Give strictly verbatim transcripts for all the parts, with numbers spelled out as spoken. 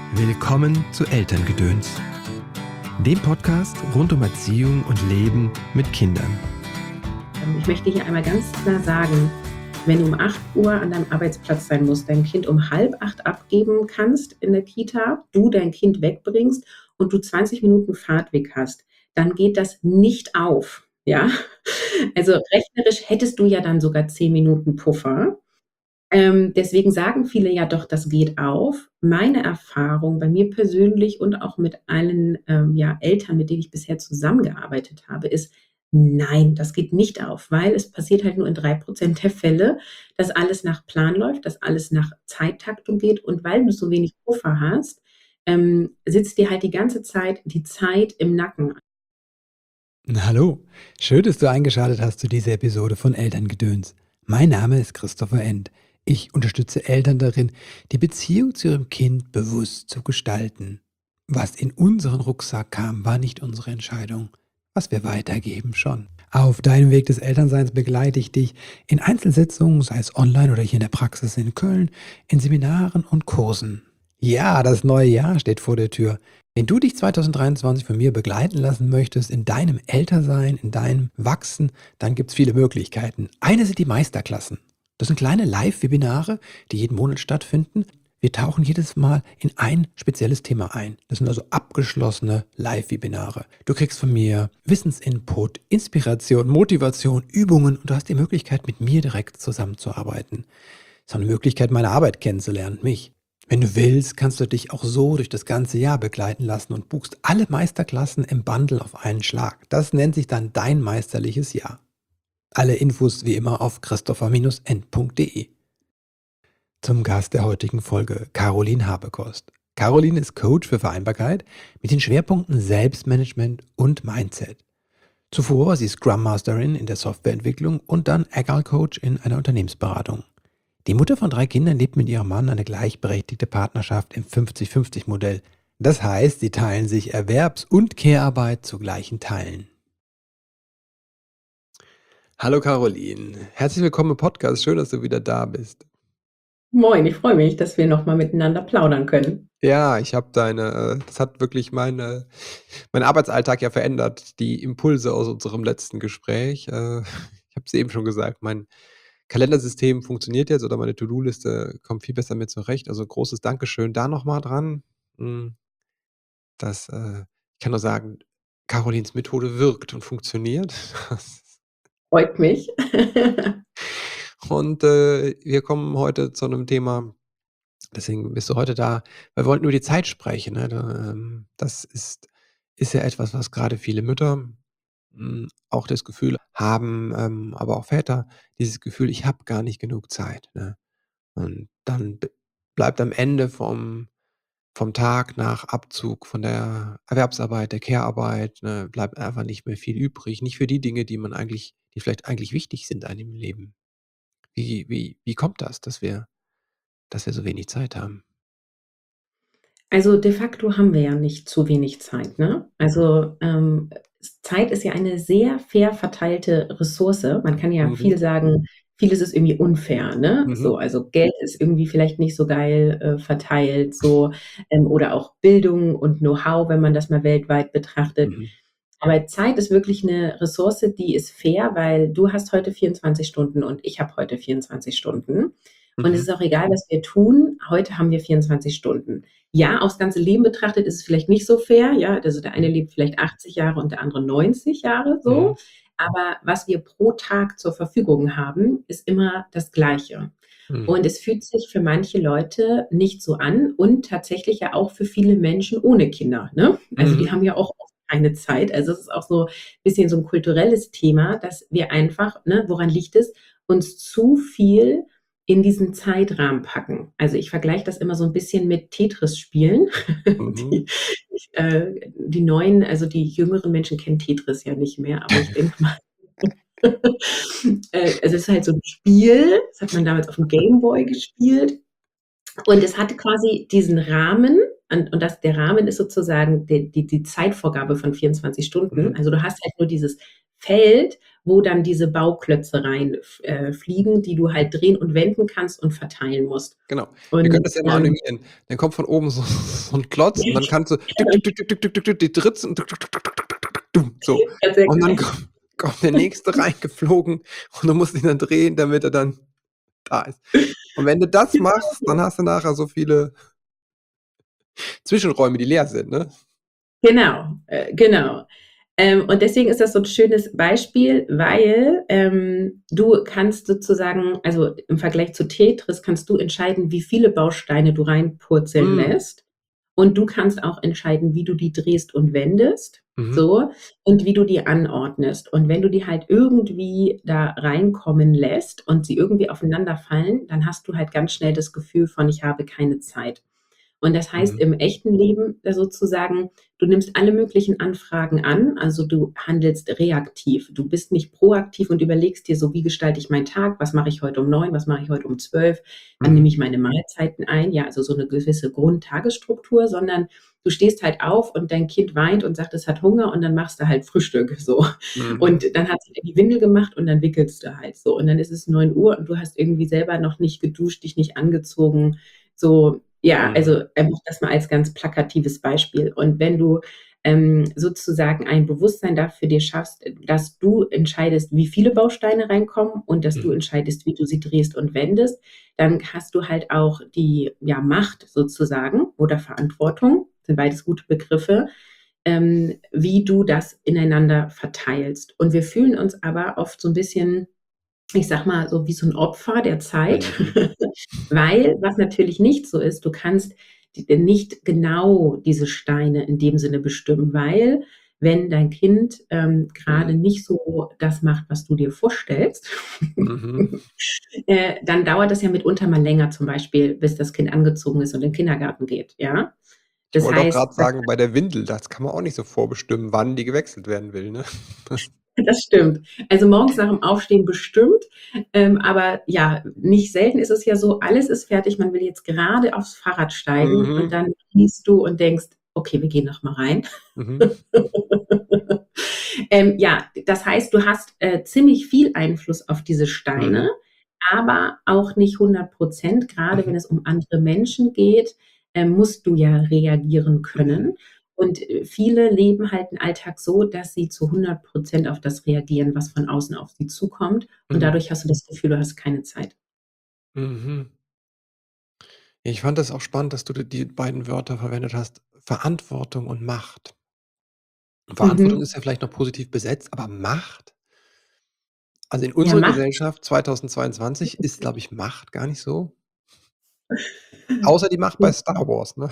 Willkommen zu Elterngedöns, dem Podcast rund um Erziehung und Leben mit Kindern. Ich möchte hier einmal ganz klar sagen, wenn du um acht Uhr an deinem Arbeitsplatz sein musst, dein Kind um halb acht abgeben kannst in der Kita, du dein Kind wegbringst und du zwanzig Minuten Fahrtweg hast, dann geht das nicht auf. Ja? Also rechnerisch hättest du ja dann sogar zehn Minuten Puffer. Ähm, deswegen sagen viele ja doch, das geht auf. Meine Erfahrung bei mir persönlich und auch mit allen ähm, ja, Eltern, mit denen ich bisher zusammengearbeitet habe, ist, nein, das geht nicht auf, weil es passiert halt nur in drei Prozent der Fälle, dass alles nach Plan läuft, dass alles nach Zeittaktung geht und weil du so wenig Puffer hast, ähm, sitzt dir halt die ganze Zeit die Zeit im Nacken. Hallo, schön, dass du eingeschaltet hast zu dieser Episode von Elterngedöns. Mein Name ist Christopher End. Ich unterstütze Eltern darin, die Beziehung zu ihrem Kind bewusst zu gestalten. Was in unseren Rucksack kam, war nicht unsere Entscheidung. Was wir weitergeben, schon. Auf deinem Weg des Elternseins begleite ich dich in Einzelsitzungen, sei es online oder hier in der Praxis in Köln, in Seminaren und Kursen. Ja, das neue Jahr steht vor der Tür. Wenn du dich zwanzig dreiundzwanzig von mir begleiten lassen möchtest in deinem Ältersein, in deinem Wachsen, dann gibt es viele Möglichkeiten. Eine sind die Meisterklassen. Das sind kleine Live-Webinare, die jeden Monat stattfinden. Wir tauchen jedes Mal in ein spezielles Thema ein. Das sind also abgeschlossene Live-Webinare. Du kriegst von mir Wissensinput, Inspiration, Motivation, Übungen und du hast die Möglichkeit, mit mir direkt zusammenzuarbeiten. Es ist auch eine Möglichkeit, meine Arbeit kennenzulernen, mich. Wenn du willst, kannst du dich auch so durch das ganze Jahr begleiten lassen und buchst alle Meisterklassen im Bundle auf einen Schlag. Das nennt sich dann dein meisterliches Jahr. Alle Infos wie immer auf christopher end punkt de. Zum Gast der heutigen Folge, Caroline Habekost. Caroline ist Coach für Vereinbarkeit mit den Schwerpunkten Selbstmanagement und Mindset. Zuvor war sie Scrum Masterin in der Softwareentwicklung und dann Agile Coach in einer Unternehmensberatung. Die Mutter von drei Kindern lebt mit ihrem Mann eine gleichberechtigte Partnerschaft im fünfzig fünfzig Modell. Das heißt, sie teilen sich Erwerbs- und Care-Arbeit zu gleichen Teilen. Hallo Caroline, herzlich willkommen im Podcast. Schön, dass du wieder da bist. Moin, ich freue mich, dass wir nochmal miteinander plaudern können. Ja, ich habe deine, das hat wirklich meine, meinen Arbeitsalltag ja verändert, die Impulse aus unserem letzten Gespräch. Äh, ich habe es eben schon gesagt, mein Kalendersystem funktioniert jetzt oder meine To-Do-Liste kommt viel besser mit zurecht. Also großes Dankeschön da nochmal dran. Mm, Das, äh, ich kann nur sagen, Carolins Methode wirkt und funktioniert. Freut mich. Und äh, wir kommen heute zu einem Thema, deswegen bist du heute da. Wir wollten über die Zeit sprechen. Ne? Da, ähm, Das ist, ist ja etwas, was gerade viele Mütter mh, auch das Gefühl haben, ähm, aber auch Väter, dieses Gefühl, ich habe gar nicht genug Zeit. Ne? Und dann b- bleibt am Ende vom, vom Tag nach Abzug von der Erwerbsarbeit, der Care-Arbeit, ne, bleibt einfach nicht mehr viel übrig. Nicht für die Dinge, die man eigentlich, die vielleicht eigentlich wichtig sind einem im Leben. Wie, wie, wie kommt das, dass wir, dass wir so wenig Zeit haben? Also de facto haben wir ja nicht zu wenig Zeit, ne? Also, ähm, Zeit ist ja eine sehr fair verteilte Ressource. Man kann ja Mhm. viel sagen, vieles ist irgendwie unfair, ne? Mhm. So, also Geld ist irgendwie vielleicht nicht so geil, äh, verteilt, so, ähm, oder auch Bildung und Know-how, wenn man das mal weltweit betrachtet. Mhm. Aber Zeit ist wirklich 'ne Ressource, die ist fair, weil du hast heute vierundzwanzig Stunden und ich habe heute vierundzwanzig Stunden. Und es Mhm. ist auch egal, was wir tun, heute haben wir vierundzwanzig Stunden. Ja, aufs ganze Leben betrachtet ist es vielleicht nicht so fair, ja, also der eine lebt vielleicht achtzig Jahre und der andere neunzig Jahre Mhm. so. Aber was wir pro Tag zur Verfügung haben, ist immer das Gleiche. Mhm. Und es fühlt sich für manche Leute nicht so an und tatsächlich ja auch für viele Menschen ohne Kinder, ne? Also, die Mhm. haben ja auch oft keine Zeit. Also, es ist auch so 'n bisschen so 'n kulturelles Thema, dass wir einfach, ne, woran liegt es, uns zu viel in diesen Zeitrahmen packen. Also, ich vergleiche das immer so 'n bisschen mit Tetris-Spielen. Mhm. Die ich, äh die Neuen, also die jüngeren Menschen kennen Tetris ja nicht mehr, aber ich denke mal, äh, also, es ist halt so 'n Spiel, das hat man damals aufm Gameboy gespielt und es hatte quasi diesen Rahmen und und das der Rahmen ist sozusagen de die die Zeitvorgabe von vierundzwanzig Stunden. Mhm. Also, du hast halt nur dieses Feld, wo dann diese Bauklötze rein äh, fliegen, die du halt drehen und wenden kannst und verteilen musst. Genau. Wir können Und das ja mal ähm, animieren. Dann kommt von oben so, so ein Klotz und dann kannst du tück, tück, tück, tück, tück, tück, tück, tück, die dritzen, tück, tück, tück, tück, tück, tück, tück, dumm, so. ja, sehr Und dann geil. kommt, kommt der nächste reingeflogen und du musst ihn dann drehen, damit er dann da ist. Und wenn du das machst, dann hast du nachher so viele Zwischenräume, die leer sind, ne? Genau, äh, genau. Ähm, und deswegen ist das so ein schönes Beispiel, weil ähm, du kannst sozusagen, also im Vergleich zu Tetris, kannst du entscheiden, wie viele Bausteine du reinpurzeln Mhm. lässt. Und du kannst auch entscheiden, wie du die drehst und wendest, Mhm. so, und wie du die anordnest. Und wenn du die halt irgendwie da reinkommen lässt und sie irgendwie aufeinander fallen, dann hast du halt ganz schnell das Gefühl von, ich habe keine Zeit. Und das heißt Mhm. im echten Leben äh, sozusagen, du nimmst alle möglichen Anfragen an, also du handelst reaktiv. Du bist nicht proaktiv und überlegst dir so, wie gestalte ich meinen Tag, was mache ich heute um neun, was mache ich heute um zwölf, wann nehme Mhm. ich meine Mahlzeiten ein, ja, also so eine gewisse Grundtagesstruktur, sondern du stehst halt auf und dein Kind weint und sagt, es hat Hunger und dann machst du halt Frühstück so. Mhm. Und dann hat sie dir die Windel gemacht und dann wickelst du halt so. Und dann ist es neun Uhr und du hast irgendwie selber noch nicht geduscht, dich nicht angezogen, so, ja, Mhm. also einfach das mal als ganz plakatives Beispiel. Und wenn du ähm, sozusagen ein Bewusstsein dafür dir schaffst, dass du entscheidest, wie viele Bausteine reinkommen und dass du Mhm. entscheidest, wie du sie drehst und wendest, dann hast du halt auch die ja, Macht sozusagen oder Verantwortung, sind beides gute Begriffe, ähm, wie du das ineinander verteilst. Und wir fühlen uns aber oft so ein bisschen, ich sag mal, so wie so ein Opfer der Zeit, Mhm. weil, was natürlich nicht so ist, du kannst die, nicht genau diese Steine in dem Sinne bestimmen, weil wenn dein Kind ähm, gerade Mhm. nicht so das macht, was du dir vorstellst, Mhm. äh, dann dauert das ja mitunter mal länger, zum Beispiel, bis das Kind angezogen ist und in den Kindergarten geht, ja. Ich Das wollte auch heißt, gerade sagen, bei der Windel, das kann man auch nicht so vorbestimmen, wann die gewechselt werden will, ne? Das das stimmt. Also morgens nach dem Aufstehen bestimmt, ähm, aber ja, nicht selten ist es ja so, alles ist fertig, man will jetzt gerade aufs Fahrrad steigen und Mhm. dann liest du und denkst, okay, wir gehen noch mal rein. Mhm. ähm, ja, das heißt, du hast äh, ziemlich viel Einfluss auf diese Steine, Mhm. aber auch nicht hundert Prozent. Gerade wenn Mhm. es um andere Menschen geht, äh, musst du ja reagieren Mhm. können. Und äh, viele leben halt den Alltag so, dass sie zu hundert Prozent auf das reagieren, was von außen auf sie zukommt. Und Mhm. dadurch hast du das Gefühl, du hast keine Zeit. Mhm. Ich fand das auch spannend, dass du d die beiden Wörter verwendet hast, Verantwortung und Macht. Verantwortung Mhm. ist ja vielleicht noch positiv besetzt, aber Macht? Also, in Ja, unserer Macht. Gesellschaft zweitausendzweiundzwanzig ist, glaube ich, Macht gar nicht so, außer die Macht bei Star Wars, ne?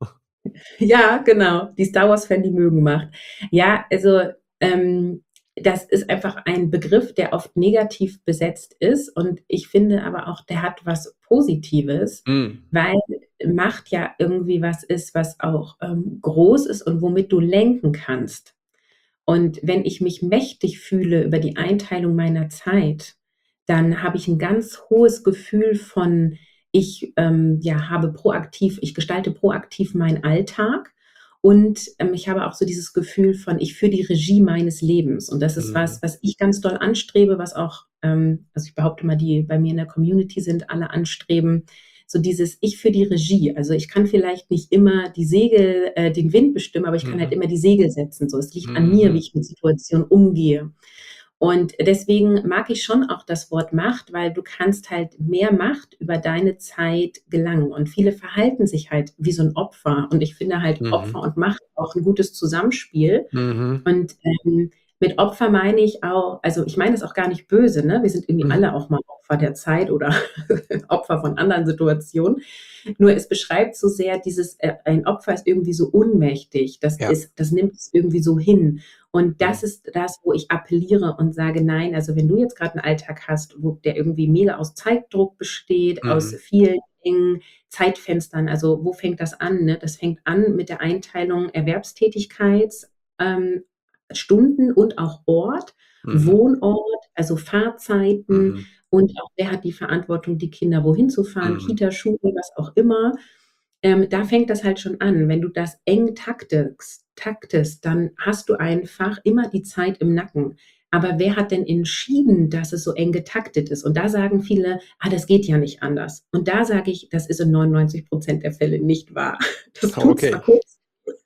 Ja, genau. Die Star Wars-Fan, die mögen Macht. Ja, also, ähm, das ist einfach ein Begriff, der oft negativ besetzt ist und ich finde aber auch, der hat was Positives, Mhm. weil Macht ja irgendwie was ist, was auch, ähm, groß ist und womit du lenken kannst. Und wenn ich mich mächtig fühle über die Einteilung meiner Zeit, dann habe ich ein ganz hohes Gefühl von, ich, ähm, ja, habe proaktiv ich gestalte proaktiv meinen Alltag und, ähm, ich habe auch so dieses Gefühl von, ich führe die Regie meines Lebens. Und das ist Mhm. was, was ich ganz doll anstrebe, was auch, ähm also, ich behaupte mal, die bei mir in der Community sind, alle anstreben, so dieses ich für die Regie. Also, ich kann vielleicht nicht immer die Segel äh, den Wind bestimmen, aber ich kann halt Mhm. immer die Segel setzen. So, es liegt an mir, wie Mhm. ich mit Situationen umgehe. Und deswegen mag ich schon auch das Wort Macht, weil du kannst halt mehr Macht über deine Zeit gelangen. Und viele verhalten sich halt wie so ein Opfer. Und ich finde halt Mhm. Opfer und Macht auch ein gutes Zusammenspiel. Mhm. Und, ähm, mit Opfer meine ich auch, also, ich meine das auch gar nicht böse, ne? Wir sind irgendwie Mhm. alle auch mal Opfer der Zeit oder Opfer von anderen Situationen. Nur es beschreibt so sehr dieses, äh, ein Opfer ist irgendwie so ohnmächtig. Das Ja. ist das nimmt es irgendwie so hin. Und Mhm. das ist das, wo ich appelliere und sage: „Nein, also, wenn du jetzt grad 'n Alltag hast, wo der irgendwie mega aus Zeitdruck besteht, aus Mhm. vielen engen Zeitfenstern“, also, wo fängt das an, ne? Das fängt an mit der Einteilung Erwerbstätigkeits ähm, Stunden und auch Ort, Mhm. Wohnort, also Fahrzeiten Mhm. und auch wer hat die Verantwortung, die Kinder wohin zu fahren, Mhm. Kita, Schule, was auch immer. Ähm, da fängt das halt schon an. Wenn du das eng taktest taktest, dann hast du einfach immer die Zeit im Nacken. Aber wer hat denn entschieden, dass es so eng getaktet ist? Und da sagen viele, ah, das geht ja nicht anders. Und da sage ich, das ist in neunundneunzig Prozent der Fälle nicht wahr. Das Oh, tut okay. zwar kurz,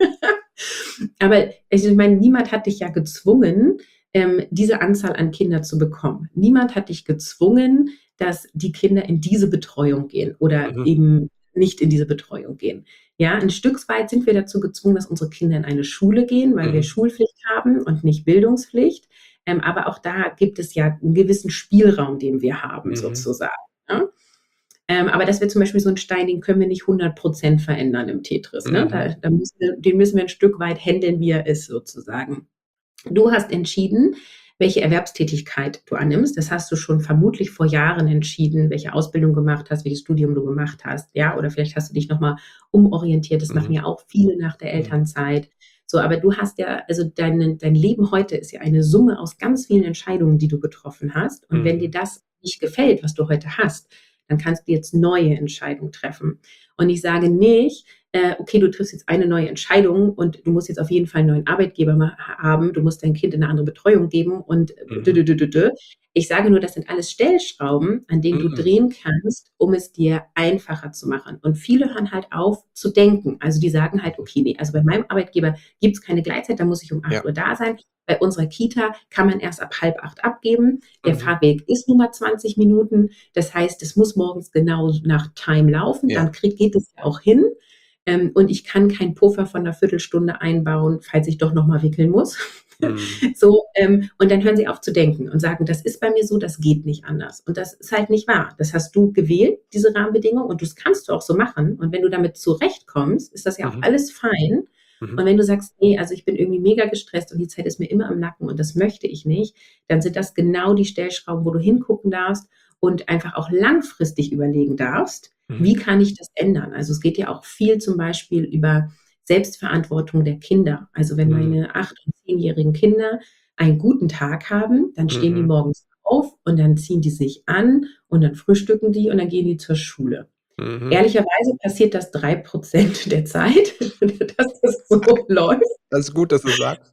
aber ich meine, niemand hat dich ja gezwungen, ähm, diese Anzahl an Kindern zu bekommen. Niemand hat dich gezwungen, dass die Kinder in diese Betreuung gehen oder Mhm. eben nicht in diese Betreuung gehen. Ja, ein Stück weit sind wir dazu gezwungen, dass unsere Kinder in eine Schule gehen, weil wir Mhm. Schulpflicht haben und nicht Bildungspflicht. Ähm, aber auch da gibt es ja einen gewissen Spielraum, den wir haben, Mhm. sozusagen. Ne? Ähm, aber das wäre zum Beispiel so ein Stein, den können wir nicht hundert Prozent verändern im Tetris. Ne? Da, Mhm. da müssen wir, den müssen wir ein Stück weit handeln, wie er ist, sozusagen. Du hast entschieden, welche Erwerbstätigkeit du annimmst. Das hast du schon vermutlich vor Jahren entschieden, welche Ausbildung gemacht hast, welches Studium du gemacht hast. Ja, oder vielleicht hast du dich nochmal umorientiert. Das machen Mhm. ja auch viele nach der Mhm. Elternzeit. So, aber du hast ja, also dein, dein Leben heute ist ja eine Summe aus ganz vielen Entscheidungen, die du getroffen hast. Und wenn dir Mhm. das nicht gefällt, was du heute hast, dann kannst du jetzt neue Entscheidungen treffen. Und ich sage nicht, äh, okay, du triffst jetzt eine neue Entscheidung und du musst jetzt auf jeden Fall einen neuen Arbeitgeber ma- haben, du musst dein Kind in eine andere Betreuung geben und dü, Mhm. dü, dü, dü, dü. Ich sage nur, das sind alles Stellschrauben, an denen du Mhm. drehen kannst, um es dir einfacher zu machen. Und viele hören halt auf zu denken. Also die sagen halt, okay, nee, also bei meinem Arbeitgeber gibt es keine Gleitzeit, da muss ich um acht Ja. Uhr da sein. Bei unserer Kita kann man erst ab halb acht abgeben. Der Mhm. Fahrweg ist nur mal zwanzig Minuten. Das heißt, es muss morgens genau nach Time laufen. Ja. Dann krieg, geht es ja auch hin. Ähm, und ich kann keinen Puffer von einer Viertelstunde einbauen, falls ich doch nochmal wickeln muss. Mhm. So, ähm, und dann hören sie auf zu denken und sagen, das ist bei mir so, das geht nicht anders. Und das ist halt nicht wahr. Das hast du gewählt, diese Rahmenbedingungen, und das kannst du auch so machen. Und wenn du damit zurechtkommst, ist das ja auch Mhm. alles fein. Und Mhm. wenn du sagst, nee, also ich bin irgendwie mega gestresst und die Zeit ist mir immer im Nacken und das möchte ich nicht, dann sind das genau die Stellschrauben, wo du hingucken darfst und einfach auch langfristig überlegen darfst, wie Mhm. kann ich das ändern? Also es geht ja auch viel zum Beispiel über Selbstverantwortung der Kinder. Also wenn Mhm. meine acht- und zehnjährigen Kinder einen guten Tag haben, dann stehen die Mhm. morgens auf und dann ziehen die sich an und dann frühstücken die und dann gehen die zur Schule. Mhm. Ehrlicherweise passiert das drei Prozent der Zeit, dass das so läuft. Das ist gut, dass du sagst.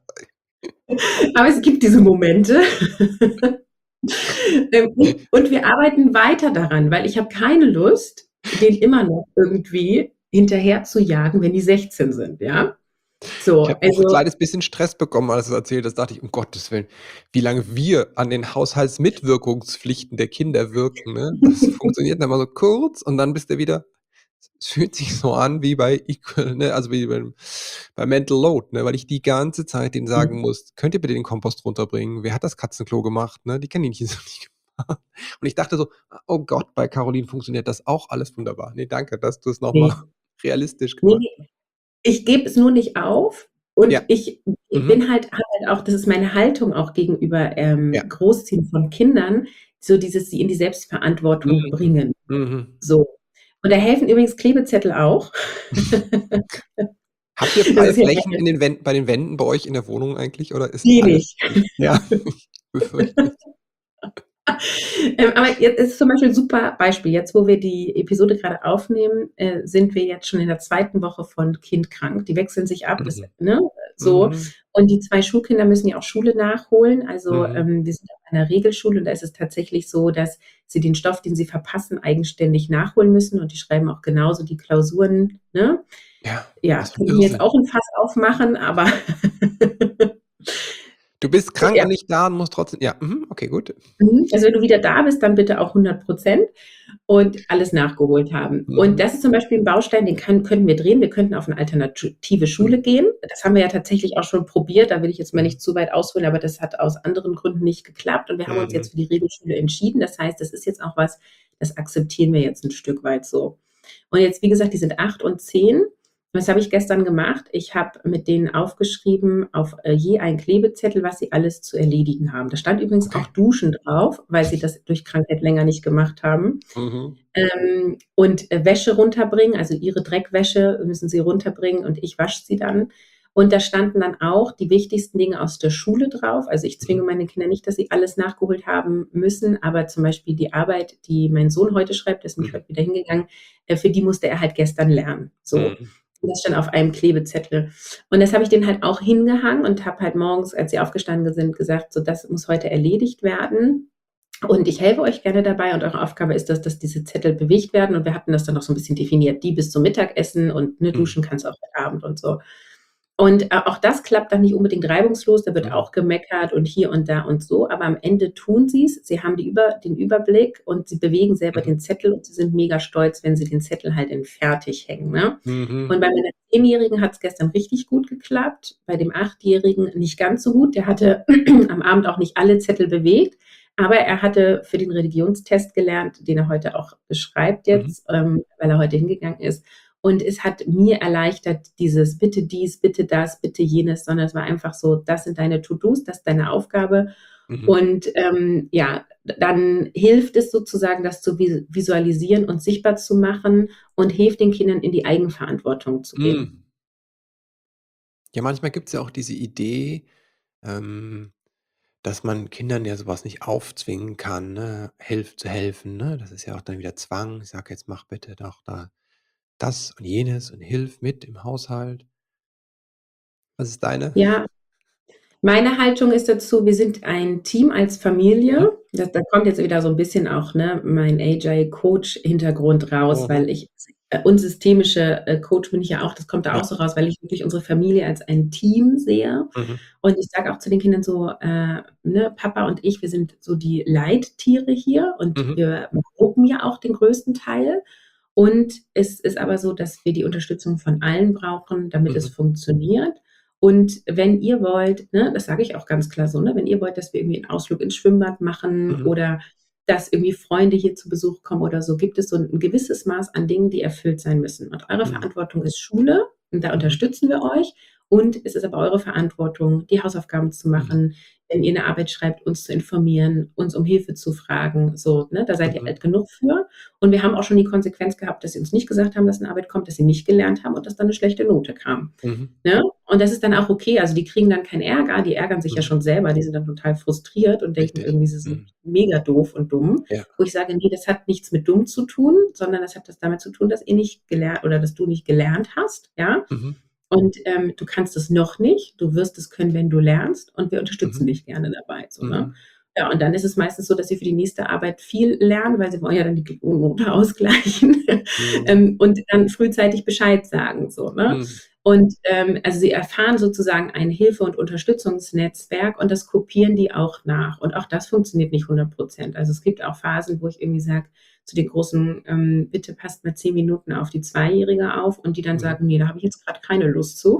Aber es gibt diese Momente. Ähm, und, und wir arbeiten weiter daran, weil ich habe keine Lust, den immer noch irgendwie hinterher zu jagen, wenn die sechzehn sind, ja? Ich So, habe auch 'n also kleines bisschen Stress bekommen, als du's erzählt hast. Dachte ich: „Um Gottes Willen, wie lange wir an den Haushaltsmitwirkungspflichten der Kinder wirken, ne? Das funktioniert dann mal so kurz und dann bist du wieder es fühlt sich so an wie bei Equal, ne, also wie beim bei Mental Load, ne, weil ich die ganze Zeit denen sagen muss: „Könnt ihr bitte den Kompost runterbringen? Wer hat das Katzenklo gemacht?“ Ne, die kennen die nicht so nicht gemacht. Und ich dachte so: „Oh Gott, bei Caroline funktioniert das auch alles wunderbar.“ Ne, danke, dass du's noch mal ne, realistisch ne, gemacht ne. Ich gebe es nur nicht auf und Ja. ich ich Mhm. bin halt habe halt auch, das ist meine Haltung auch gegenüber, ähm, Ja. Großziehen von Kindern, so dieses sie in die Selbstverantwortung Mhm. bringen. Mhm. So. Und da helfen übrigens Klebezettel auch. Habt ihr Das freie ist ja Flächen in den Wänden bei den Wänden bei euch in der Wohnung eigentlich oder ist alles wenig. ja, ich befürchte es. Ähm, aber jetzt ist zum Beispiel 'n super Beispiel. Jetzt, wo wir die Episode gerade aufnehmen, äh, sind wir jetzt schon in der zweiten Woche von Kind krank. Die wechseln sich ab, das Mhm. ne, so. Mhm. Und die zwei Schulkinder müssen ja auch Schule nachholen. Also, Mhm. ähm, wir sind auf einer Regelschule und da ist es tatsächlich so, dass sie den Stoff, den sie verpassen, eigenständig nachholen müssen und die schreiben auch genauso die Klausuren, ne? Ja, Ja, was für 'n könnten wir jetzt Irrsinn. auch 'n Fass aufmachen, aber Du bist krank ja. und nicht da und musst trotzdem ja, mhm, okay, gut. Mhm. Also, wenn du wieder da bist, dann bitte auch hundert Prozent und alles nachgeholt haben. Und Mhm. das ist zum Beispiel 'n Baustein, den kann könnten wir drehen. Wir könnten auf 'ne alternative Schule Mhm. gehen. Das haben wir ja tatsächlich auch schon probiert. Da will ich jetzt mal Mhm. nicht zu weit ausholen, aber das hat aus anderen Gründen nicht geklappt und wir haben uns Mhm. jetzt für die Regelschule entschieden. Das heißt, das ist jetzt auch was, das akzeptieren wir jetzt 'n Stück weit so. Und jetzt, wie gesagt, die sind acht und zehn. Was habe ich gestern gemacht? Ich habe mit denen aufgeschrieben auf, äh, je einen Klebezettel, was sie alles zu erledigen haben. Da stand übrigens auch Okay. Duschen drauf, weil sie das durch Krankheit länger nicht gemacht haben. Mhm. Ähm, und, äh, Wäsche runterbringen, also ihre Dreckwäsche müssen sie runterbringen und ich wasche sie dann. Und da standen dann auch die wichtigsten Dinge aus der Schule drauf. Also, ich zwinge Mhm. meine Kinder nicht, dass sie alles nachgeholt haben müssen, aber zum Beispiel die Arbeit, die mein Sohn heute schreibt, der ist nämlich Mhm. heute wieder hingegangen, äh, für die musste er halt gestern lernen, so. Mhm. Und das stand auf einem Klebezettel. Und das habe ich denen halt auch hingehangen und habe halt morgens, als sie aufgestanden sind, gesagt: „So, das muss heute erledigt werden. Und ich helfe euch gerne dabei und eure Aufgabe ist das, dass diese Zettel bewegt werden.“ Und wir hatten das dann noch so 'n bisschen definiert, die bis zum Mittagessen und, ne, Mhm. duschen kannst du auch heute Abend und so. Und, äh, auch das klappt dann nicht unbedingt reibungslos, da wird Mhm. auch gemeckert und hier und da und so, aber am Ende tun sie's. Sie haben die über den Überblick und sie bewegen selber Mhm. den Zettel und sie sind mega stolz, wenn sie den Zettel halt in fertig hängen, ne? Mhm. Und bei meiner Zehnjährigen hat's gestern richtig gut geklappt, bei dem Achtjährigen nicht ganz so gut. Der hatte am Abend auch nicht alle Zettel bewegt, aber er hatte für den Religionstest gelernt, den er heute auch beschreibt Mhm. jetzt, ähm, weil er heute hingegangen ist. Und es hat mir erleichtert, dieses bitte dies, bitte das, bitte jenes, sondern es war einfach so: „Das sind deine To-dos, das ist deine Aufgabe.“ Mhm. Und, ähm, ja, d dann hilft es sozusagen, das zu vi visualisieren und sichtbar zu machen und hilft den Kindern, in die Eigenverantwortung zu gehen. Mhm. Ja, manchmal gibt's ja auch diese Idee, ähm, dass man Kindern ja so was nicht aufzwingen kann, ne, helf zu helfen, ne? Das ist ja auch dann wieder Zwang. Ich sage jetzt: „Mach bitte doch da das und jenes und hilf mit im Haushalt.“ Was ist deine? Ja, meine Haltung ist dazu, wir sind ein Team als Mhm. Familie. Da da kommt jetzt wieder so 'n bisschen auch, ne, mein Agile-Coach-Hintergrund raus, Mhm. weil ich äh, unsystemische, äh, Coach bin ich ja auch, das kommt da Ja. auch so raus, weil ich wirklich unsere Familie als ein Team sehe. Mhm. Und ich sage auch zu den Kindern so, äh, ne: „Papa und ich, wir sind so die Leittiere hier und Mhm. wir wuppen ja auch den größten Teil. Und es ist aber so, dass wir die Unterstützung von allen brauchen, damit es Mhm. funktioniert. Und wenn ihr wollt“, ne, das sage ich auch ganz klar so, ne: „Wenn ihr wollt, dass wir irgendwie 'n Ausflug ins Schwimmbad machen Mhm. oder dass irgendwie Freunde hier zu Besuch kommen oder so, gibt es so 'n 'n gewisses Maß an Dingen, die erfüllt sein müssen. Und eure Mhm. Verantwortung ist Schule und da Mhm. unterstützen wir euch. Und es ist aber eure Verantwortung, die Hausaufgaben zu Mhm. machen, wenn ihr 'ne Arbeit schreibt, uns zu informieren, uns um Hilfe zu fragen“, so, ne? Da seid ihr Mhm. alt genug für. Und wir haben auch schon die Konsequenz gehabt, dass sie uns nicht gesagt haben, dass 'ne Arbeit kommt, dass sie nicht gelernt haben und dass dann 'ne schlechte Note kam, Mhm. ne? Und das ist dann auch okay. Also, die kriegen dann keinen Ärger, die ärgern sich ja Mhm. schon selber, die sind dann total frustriert und denken Richtig. irgendwie, sie sind Mhm. mega doof und dumm. Ja. Wo ich sage: „Ne, das hat nichts mit dumm zu tun, sondern das hat was damit zu tun, dass ihr nicht gelernt oder dass du nicht gelernt hast, ja? Mhm. Und, ähm, du kannst es noch nicht. Du wirst es können, wenn du lernst und wir unterstützen Mhm. dich gerne dabei“, so, ne? Mhm. Ja, und dann ist es meistens so, dass sie für die nächste Arbeit viel lernen, weil sie wollen ja dann die g Note ausgleichen, Mhm. ähm, und dann frühzeitig Bescheid sagen, so, ne? Mhm. Und, ähm, also, sie erfahren sozusagen ein Hilfe und Unterstützungsnetzwerk und das kopieren die auch nach. Und auch das funktioniert nicht hundert Prozent. Also, es gibt auch Phasen, wo ich irgendwie sage zu den Großen, ähm: „Bitte passt mal zehn Minuten auf die Zweijährige auf“, und die dann Mhm. sagen: „Ne, da habe ich jetzt grad keine Lust zu.“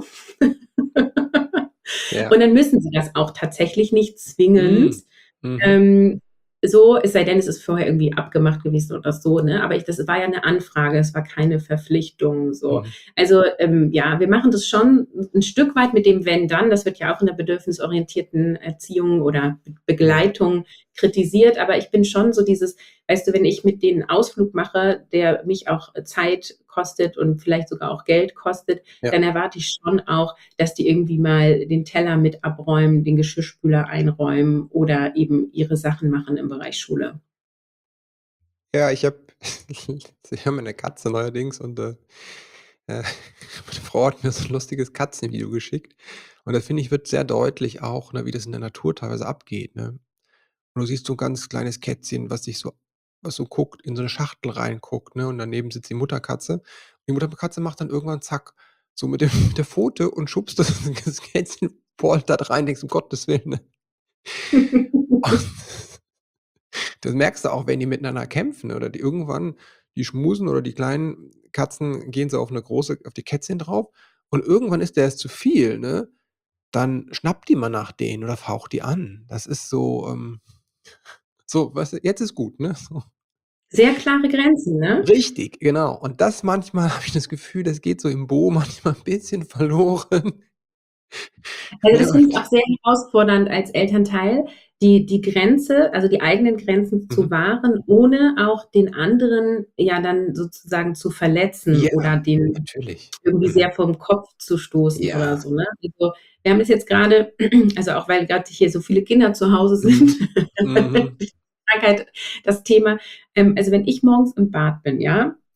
Ja. Und dann müssen sie das auch tatsächlich nicht zwingend, Mhm. Mhm. ähm, so, es sei denn, es ist vorher irgendwie abgemacht gewesen oder so, ne? Aber ich das war ja 'ne Anfrage, es war keine Verpflichtung, so. Mhm. Also, ähm, ja, wir machen das schon 'n 'n Stück weit mit dem Wenn-Dann. Das wird ja auch in der bedürfnisorientierten Erziehung oder Be Mhm. Begleitung kritisiert, aber ich bin schon so dieses weißt du, wenn ich mit denen 'n Ausflug mache, der mich auch, äh, Zeit kostet und vielleicht sogar auch Geld kostet, Ja. dann erwarte ich schon auch, dass die irgendwie mal den Teller mit abräumen, den Geschirrspüler einräumen oder eben ihre Sachen machen im Bereich Schule. Ja, ich habe wir haben eine Katze neuerdings und, äh, äh, meine Frau hat mir so 'n lustiges Katzenvideo geschickt. Und da finde ich, wird sehr deutlich auch, ne, wie das in der Natur teilweise abgeht, ne? Und du siehst so 'n ganz kleines Kätzchen, was sich so was so guckt, in so 'ne Schachtel reinguckt, ne? Und daneben sitzt die Mutterkatze. Die Mutterkatze macht dann irgendwann zack, so mit dem mit der Pfote und schubst das das Kätzchen poltert rein, denkst: „Um Gottes Willen“, ne? Und das merkst du auch, wenn die miteinander kämpfen oder die irgendwann die schmusen oder die kleinen Katzen gehen so auf 'ne große auf die Kätzchen drauf und irgendwann ist der es zu viel, ne? Dann schnappt die mal nach denen oder faucht die an. Das ist so, ähm so, weißt du: „Jetzt ist gut“, ne, so. Sehr klare Grenzen, ne? Richtig, genau. Und das manchmal habe ich das Gefühl, das geht so im Bo manchmal 'n bisschen verloren. Also, Ja, das finde ich und auch sehr herausfordernd als Elternteil, die die Grenze also, die eigenen Grenzen zu Mhm. wahren, ohne auch den anderen ja dann sozusagen zu verletzen Ja, oder den natürlich. irgendwie Mhm. sehr vorm Kopf zu stoßen oder Ja. so, ne? Also, wir haben das jetzt grade also, auch weil grad hier so viele Kinder zu Hause Mhm. sind, Mhm. Krankheit das Thema. Ähm, also, wenn ich morgens im Bad bin, ja,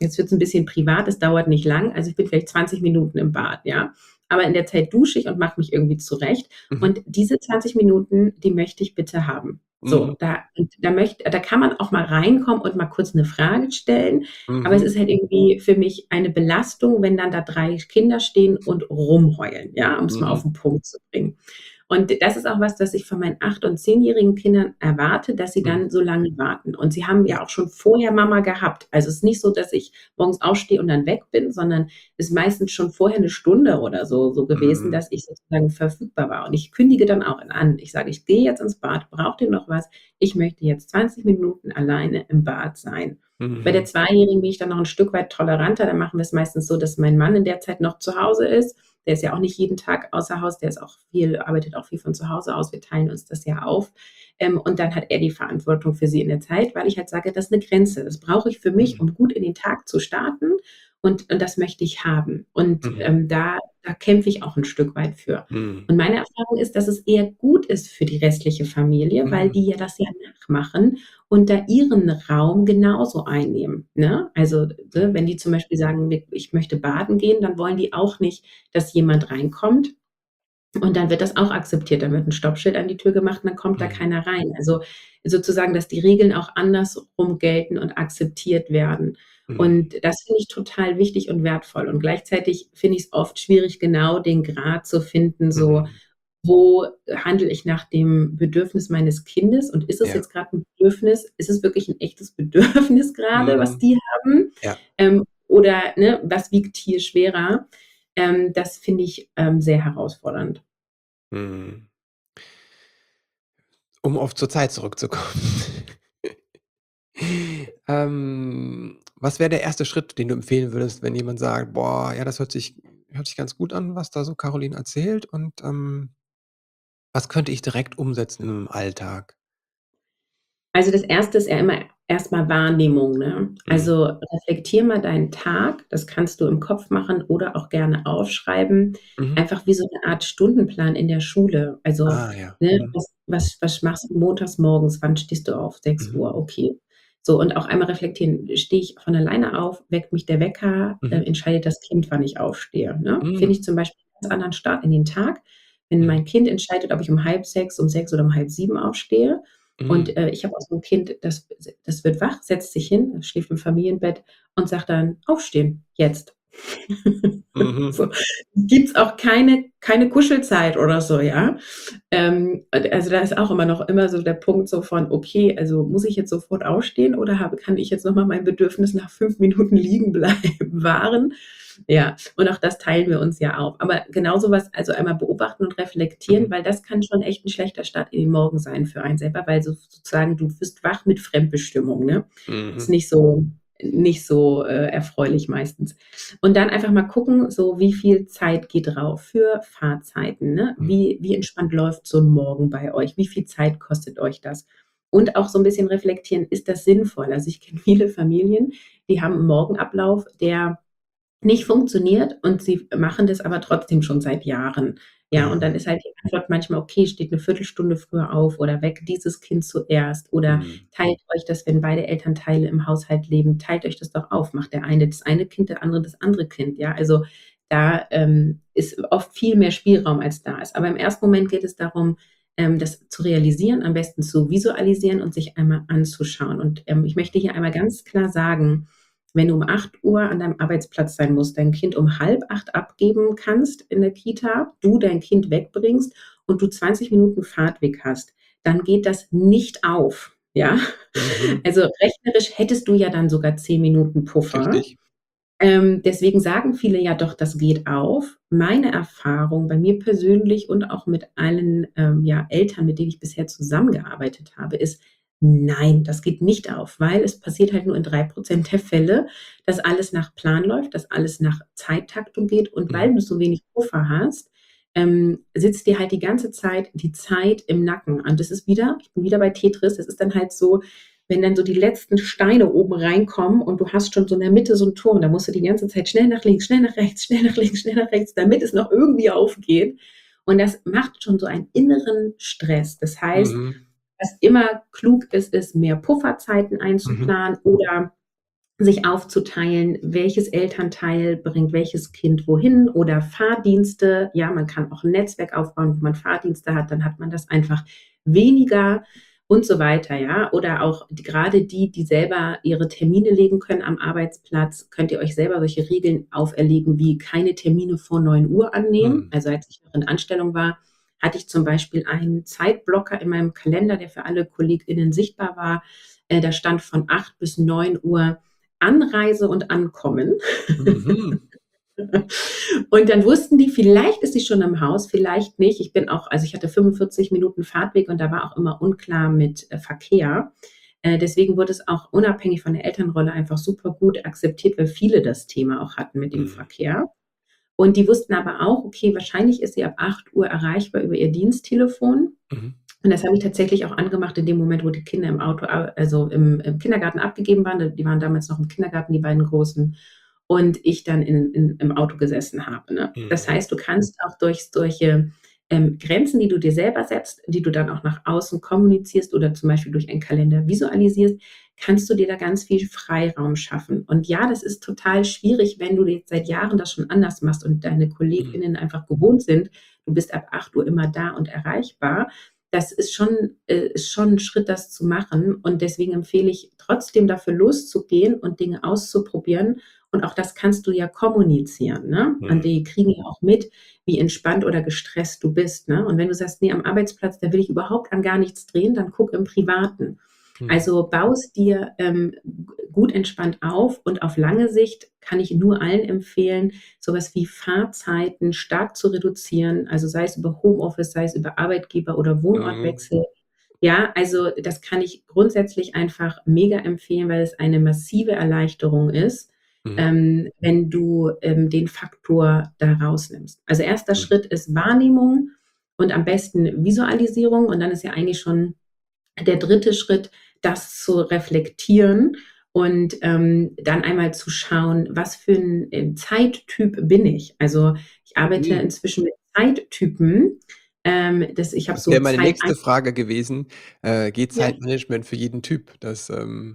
jetzt wird's 'n bisschen privat, es dauert nicht lang, also ich bin vielleicht zwanzig Minuten im Bad, ja? Aber in der Zeit dusche ich und mache mich irgendwie zurecht. Mhm. Und diese zwanzig Minuten, die möchte ich bitte haben. Mhm. So, da und da möcht da kann man auch mal reinkommen und mal kurz 'ne Frage stellen, aber es Mhm. ist halt irgendwie für mich eine Belastung, wenn dann da drei Kinder stehen und rumheulen, ja, um's mal auf Mhm. 'n Punkt zu bringen. Und das ist auch was, das ich von meinen acht und zehnjährigen Kindern erwarte, dass sie Mhm. dann so lange warten. Und sie haben Ja. ja auch schon vorher Mama gehabt. Also, es ist nicht so, dass ich morgens aufstehe und dann weg bin, sondern ist meistens schon vorher 'ne Stunde oder so so gewesen, Mhm. dass ich sozusagen verfügbar war. Und ich kündige dann auch an. Ich sage: „Ich gehe jetzt ins Bad. Braucht ihr noch was? Ich möchte jetzt zwanzig Minuten alleine im Bad sein.“ Bei der Mhm. Zweijährigen bin ich dann noch 'n Stück weit toleranter. Da machen wir's meistens so, dass mein Mann in der Zeit noch zu Hause ist. Der ist ja auch nicht jeden Tag außer Haus, der ist auch viel arbeitet auch viel von zu Hause aus. Wir teilen uns das ja auf. Ähm, und dann hat er die Verantwortung für sie in der Zeit, weil ich halt sage: „Das ist 'ne Grenze. Das brauche ich für mich, Mhm. um gut in den Tag zu starten und und das möchte ich haben.“ Und, Mhm. ähm, da da kämpfe ich auch 'n Stück weit für. Mhm. Und meine Erfahrung ist, dass es eher gut ist für die restliche Familie, weil Mhm. die ja das ja nachmachen und da ihren Raum genauso einnehmen, ne? Also, ne, wenn Mhm. die zum Beispiel sagen: „Mi ich möchte baden gehen“, dann wollen die auch nicht, dass jemand reinkommt. Und dann wird das auch akzeptiert. Dann wird 'n Stoppschild an die Tür gemacht und dann kommt da Mhm. keiner rein. Also, sozusagen, dass die Regeln auch andersrum gelten und akzeptiert werden. Mhm. Und das finde ich total wichtig und wertvoll. Und gleichzeitig finde ich's oft schwierig, genau den Grad zu finden, so: Mhm. Wo handle ich nach dem Bedürfnis meines Kindes und ist es Ja. jetzt grad 'n Bedürfnis? Ist es wirklich 'n echtes Bedürfnis grade, was Mhm. die haben? Ja. Ähm, oder, ne, was wiegt hier schwerer? Ähm, das finde ich, ähm, sehr herausfordernd. Mhm. Um auf zur Zeit zurückzukommen. Ähm, was wäre der erste Schritt, den du empfehlen würdest, wenn jemand sagt: „Boah, ja, das hört sich hört sich ganz gut an, was da so Caroline erzählt und, ähm, was könnte ich direkt umsetzen im Alltag?“ Also, das Erste ist ja immer erst mal Wahrnehmung, ne? Mhm. Also, reflektiere mal deinen Tag. Das kannst du im Kopf machen oder auch gerne aufschreiben. Mhm. Einfach wie so 'ne Art Stundenplan in der Schule. Also, Ah ja. ne, Mhm. was was was machst du montags morgens? Wann stehst du auf? sechs Mhm. Uhr, okay. So, und auch einmal reflektieren: Stehe ich von alleine auf? Weckt mich der Wecker? Äh, Mhm. entscheidet das Kind, wann ich aufstehe, ne? Finde Mhm. ich zum Beispiel 'n ganz anderen Start in den Tag, wenn Mhm. mein Kind entscheidet, ob ich um halb sechs, um sechs oder um halb sieben aufstehe. Und, Mhm. äh, ich habe auch so 'n Kind, das s das wird wach, setzt sich hin, das schläft im Familienbett und sagt dann: „Aufstehen, jetzt.“ Mhm. So, gibt's auch keine keine Kuschelzeit oder so, ja? Ähm, und also, da ist auch immer noch immer so der Punkt so von: „Okay, also, muss ich jetzt sofort aufstehen oder habe kann ich jetzt noch mal mein Bedürfnis nach fünf Minuten liegen bleiben wahren?“ Ja, und auch das teilen wir uns ja auf. Aber genau so was also, einmal beobachten und reflektieren, Mhm. weil das kann schon echt 'n schlechter Start in den Morgen sein für einen selber, weil so sozusagen du wirst wach mit Fremdbestimmung, ne? Ist Mhm. nicht so nicht so, äh, erfreulich meistens. Und dann einfach mal gucken, so wie viel Zeit geht drauf für Fahrzeiten, ne? Mhm. Wie wie entspannt läuft so 'n Morgen bei euch? Wie viel Zeit kostet euch das? Und auch so 'n bisschen reflektieren, ist das sinnvoll? Also, ich kenne viele Familien, die haben 'n Morgenablauf, der nicht funktioniert und sie machen das aber trotzdem schon seit Jahren. Ja, und dann Mhm. ist halt die Antwort manchmal: „Okay, steht 'ne Viertelstunde früher auf oder weckt dieses Kind zuerst oder Mhm. teilt euch das, wenn beide Elternteile im Haushalt leben, teilt euch das doch auf. Macht der eine das eine Kind, der andere das andere Kind.“ Ja, also, da, ähm, ist oft viel mehr Spielraum, als da ist. Aber im ersten Moment geht es darum, ähm, das zu realisieren, am besten zu visualisieren und sich einmal anzuschauen. Und, ähm, ich möchte hier einmal ganz klar sagen, wenn du um acht Uhr an deinem Arbeitsplatz sein musst, dein Kind um halb acht abgeben kannst in der Kita, du dein Kind wegbringst und du zwanzig Minuten Fahrtweg hast, dann geht das nicht auf, ja? Mhm. Also, rechnerisch hättest du ja dann sogar zehn Minuten Puffer. Richtig. Ähm, deswegen sagen viele ja: „Doch, das geht auf.“ Meine Erfahrung bei mir persönlich und auch mit allen, ähm, ja, Eltern, mit denen ich bisher zusammengearbeitet habe, ist: „Nein, das geht nicht auf“, weil es passiert halt nur in drei Prozent der Fälle, dass alles nach Plan läuft, dass alles nach Zeittaktung geht. Und Mhm. weil du so wenig Puffer hast, ähm, sitzt dir halt die ganze Zeit die Zeit im Nacken. Und das ist wieder ich bin wieder bei Tetris, das ist dann halt so, wenn dann so die letzten Steine oben reinkommen und du hast schon so in der Mitte so 'n Turm, da musst du die ganze Zeit schnell nach links, schnell nach rechts, schnell nach links, schnell nach rechts, damit es noch irgendwie aufgeht. Und das macht schon so einen inneren Stress. Das heißt, Mhm. was immer klug ist, ist, mehr Pufferzeiten Mhm. einzuplanen oder sich aufzuteilen, welches Elternteil bringt welches Kind wohin oder Fahrdienste. Ja, man kann auch ein Netzwerk aufbauen, wo man Fahrdienste hat, dann hat man das einfach weniger und so weiter, ja. Oder auch die, gerade die, die selber ihre Termine legen können am Arbeitsplatz, könnt ihr euch selber solche Regeln auferlegen, wie keine Termine vor neun Uhr annehmen. Mhm. Also als ich noch in Anstellung war, hatte ich zum Beispiel einen Zeitblocker in meinem Kalender, der für alle KollegInnen sichtbar war. Äh, da stand von acht bis neun Uhr Anreise und Ankommen. Mhm. Und dann wussten die, vielleicht ist sie schon im Haus, vielleicht nicht. Ich bin auch, also ich hatte fünfundvierzig Minuten Fahrtweg und da war auch immer unklar mit äh, Verkehr. Äh, deswegen wurde es auch unabhängig von der Elternrolle einfach super gut akzeptiert, weil viele das Thema auch hatten mit dem Mhm. Verkehr. Und die wussten aber auch, okay, wahrscheinlich ist sie ab acht Uhr erreichbar über ihr Diensttelefon. Mhm. Und das habe ich tatsächlich auch angemacht in dem Moment, wo die Kinder im Auto, also im, im Kindergarten abgegeben waren. Die waren damals noch im Kindergarten, die beiden Großen. Und ich dann in, in, im Auto gesessen habe. Ne? Das Mhm. heißt, du kannst auch durch solche ähm, Grenzen, die du dir selber setzt, die du dann auch nach außen kommunizierst oder zum Beispiel durch einen Kalender visualisierst, kannst du dir da ganz viel Freiraum schaffen. Und ja, das ist total schwierig, wenn du jetzt seit Jahren das schon anders machst und deine Mhm. KollegInnen einfach gewohnt sind, du bist ab acht Uhr immer da und erreichbar. Das ist schon, äh, ist schon ein Schritt, das zu machen. Und deswegen empfehle ich trotzdem dafür loszugehen und Dinge auszuprobieren. Und auch das kannst du ja kommunizieren. Ne? Und Mhm. die kriegen ja auch mit, wie entspannt oder gestresst du bist. Ne? Und wenn du sagst, nee, am Arbeitsplatz, da will ich überhaupt an gar nichts drehen, dann guck im Privaten. Mhm. Also baust dir ähm, g- gut entspannt auf und auf lange Sicht kann ich nur allen empfehlen, sowas wie Fahrzeiten stark zu reduzieren, also sei es über Homeoffice, sei es über Arbeitgeber oder Mhm. Wohnortwechsel. Ja, also das kann ich grundsätzlich einfach mega empfehlen, weil es eine massive Erleichterung ist, Mhm. ähm, wenn du ähm, den Faktor da rausnimmst. Also erster Mhm. Schritt ist Wahrnehmung und am besten Visualisierung und dann ist ja eigentlich schon der dritte Schritt, das zu reflektieren und ähm, dann einmal zu schauen, was für ein äh, Zeittyp bin ich. Also ich arbeite Mhm. inzwischen mit Zeittypen. Ähm, das, ich habe Das so wäre meine Zeit. nächste Frage gewesen. Äh, geht Ja, Zeitmanagement für jeden Typ? Das, ähm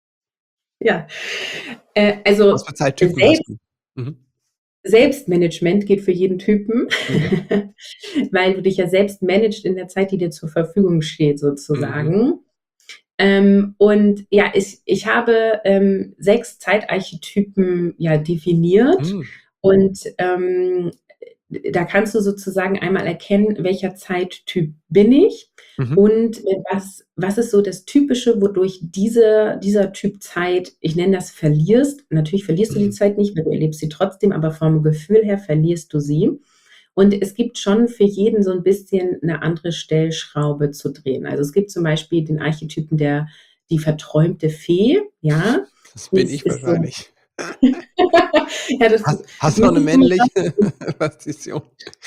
ja. Äh, was also für Zeittypen hast selbst, du? Mhm. Selbstmanagement geht für jeden Typen, Mhm. weil du dich ja selbst managst in der Zeit, die dir zur Verfügung steht, Mhm. sozusagen. Ähm, und ja, ich, ich habe ähm, sechs Zeitarchetypen ja definiert Mhm. und ähm, da kannst du sozusagen einmal erkennen, welcher Zeittyp bin ich Mhm. und äh, was, was ist so das Typische, wodurch diese, dieser Typ Zeit, ich nenne das verlierst. Natürlich verlierst du die Mhm. Zeit nicht, weil du erlebst sie trotzdem, aber vom Gefühl her verlierst du sie. Und es gibt schon für jeden so ein bisschen eine andere Stellschraube zu drehen. Also es gibt zum Beispiel den Archetypen der die verträumte Fee, ja. Das bin Das ich ist so, wahrscheinlich. ja, das Hast hast du auch 'ne müsstest du mich männliche Partition?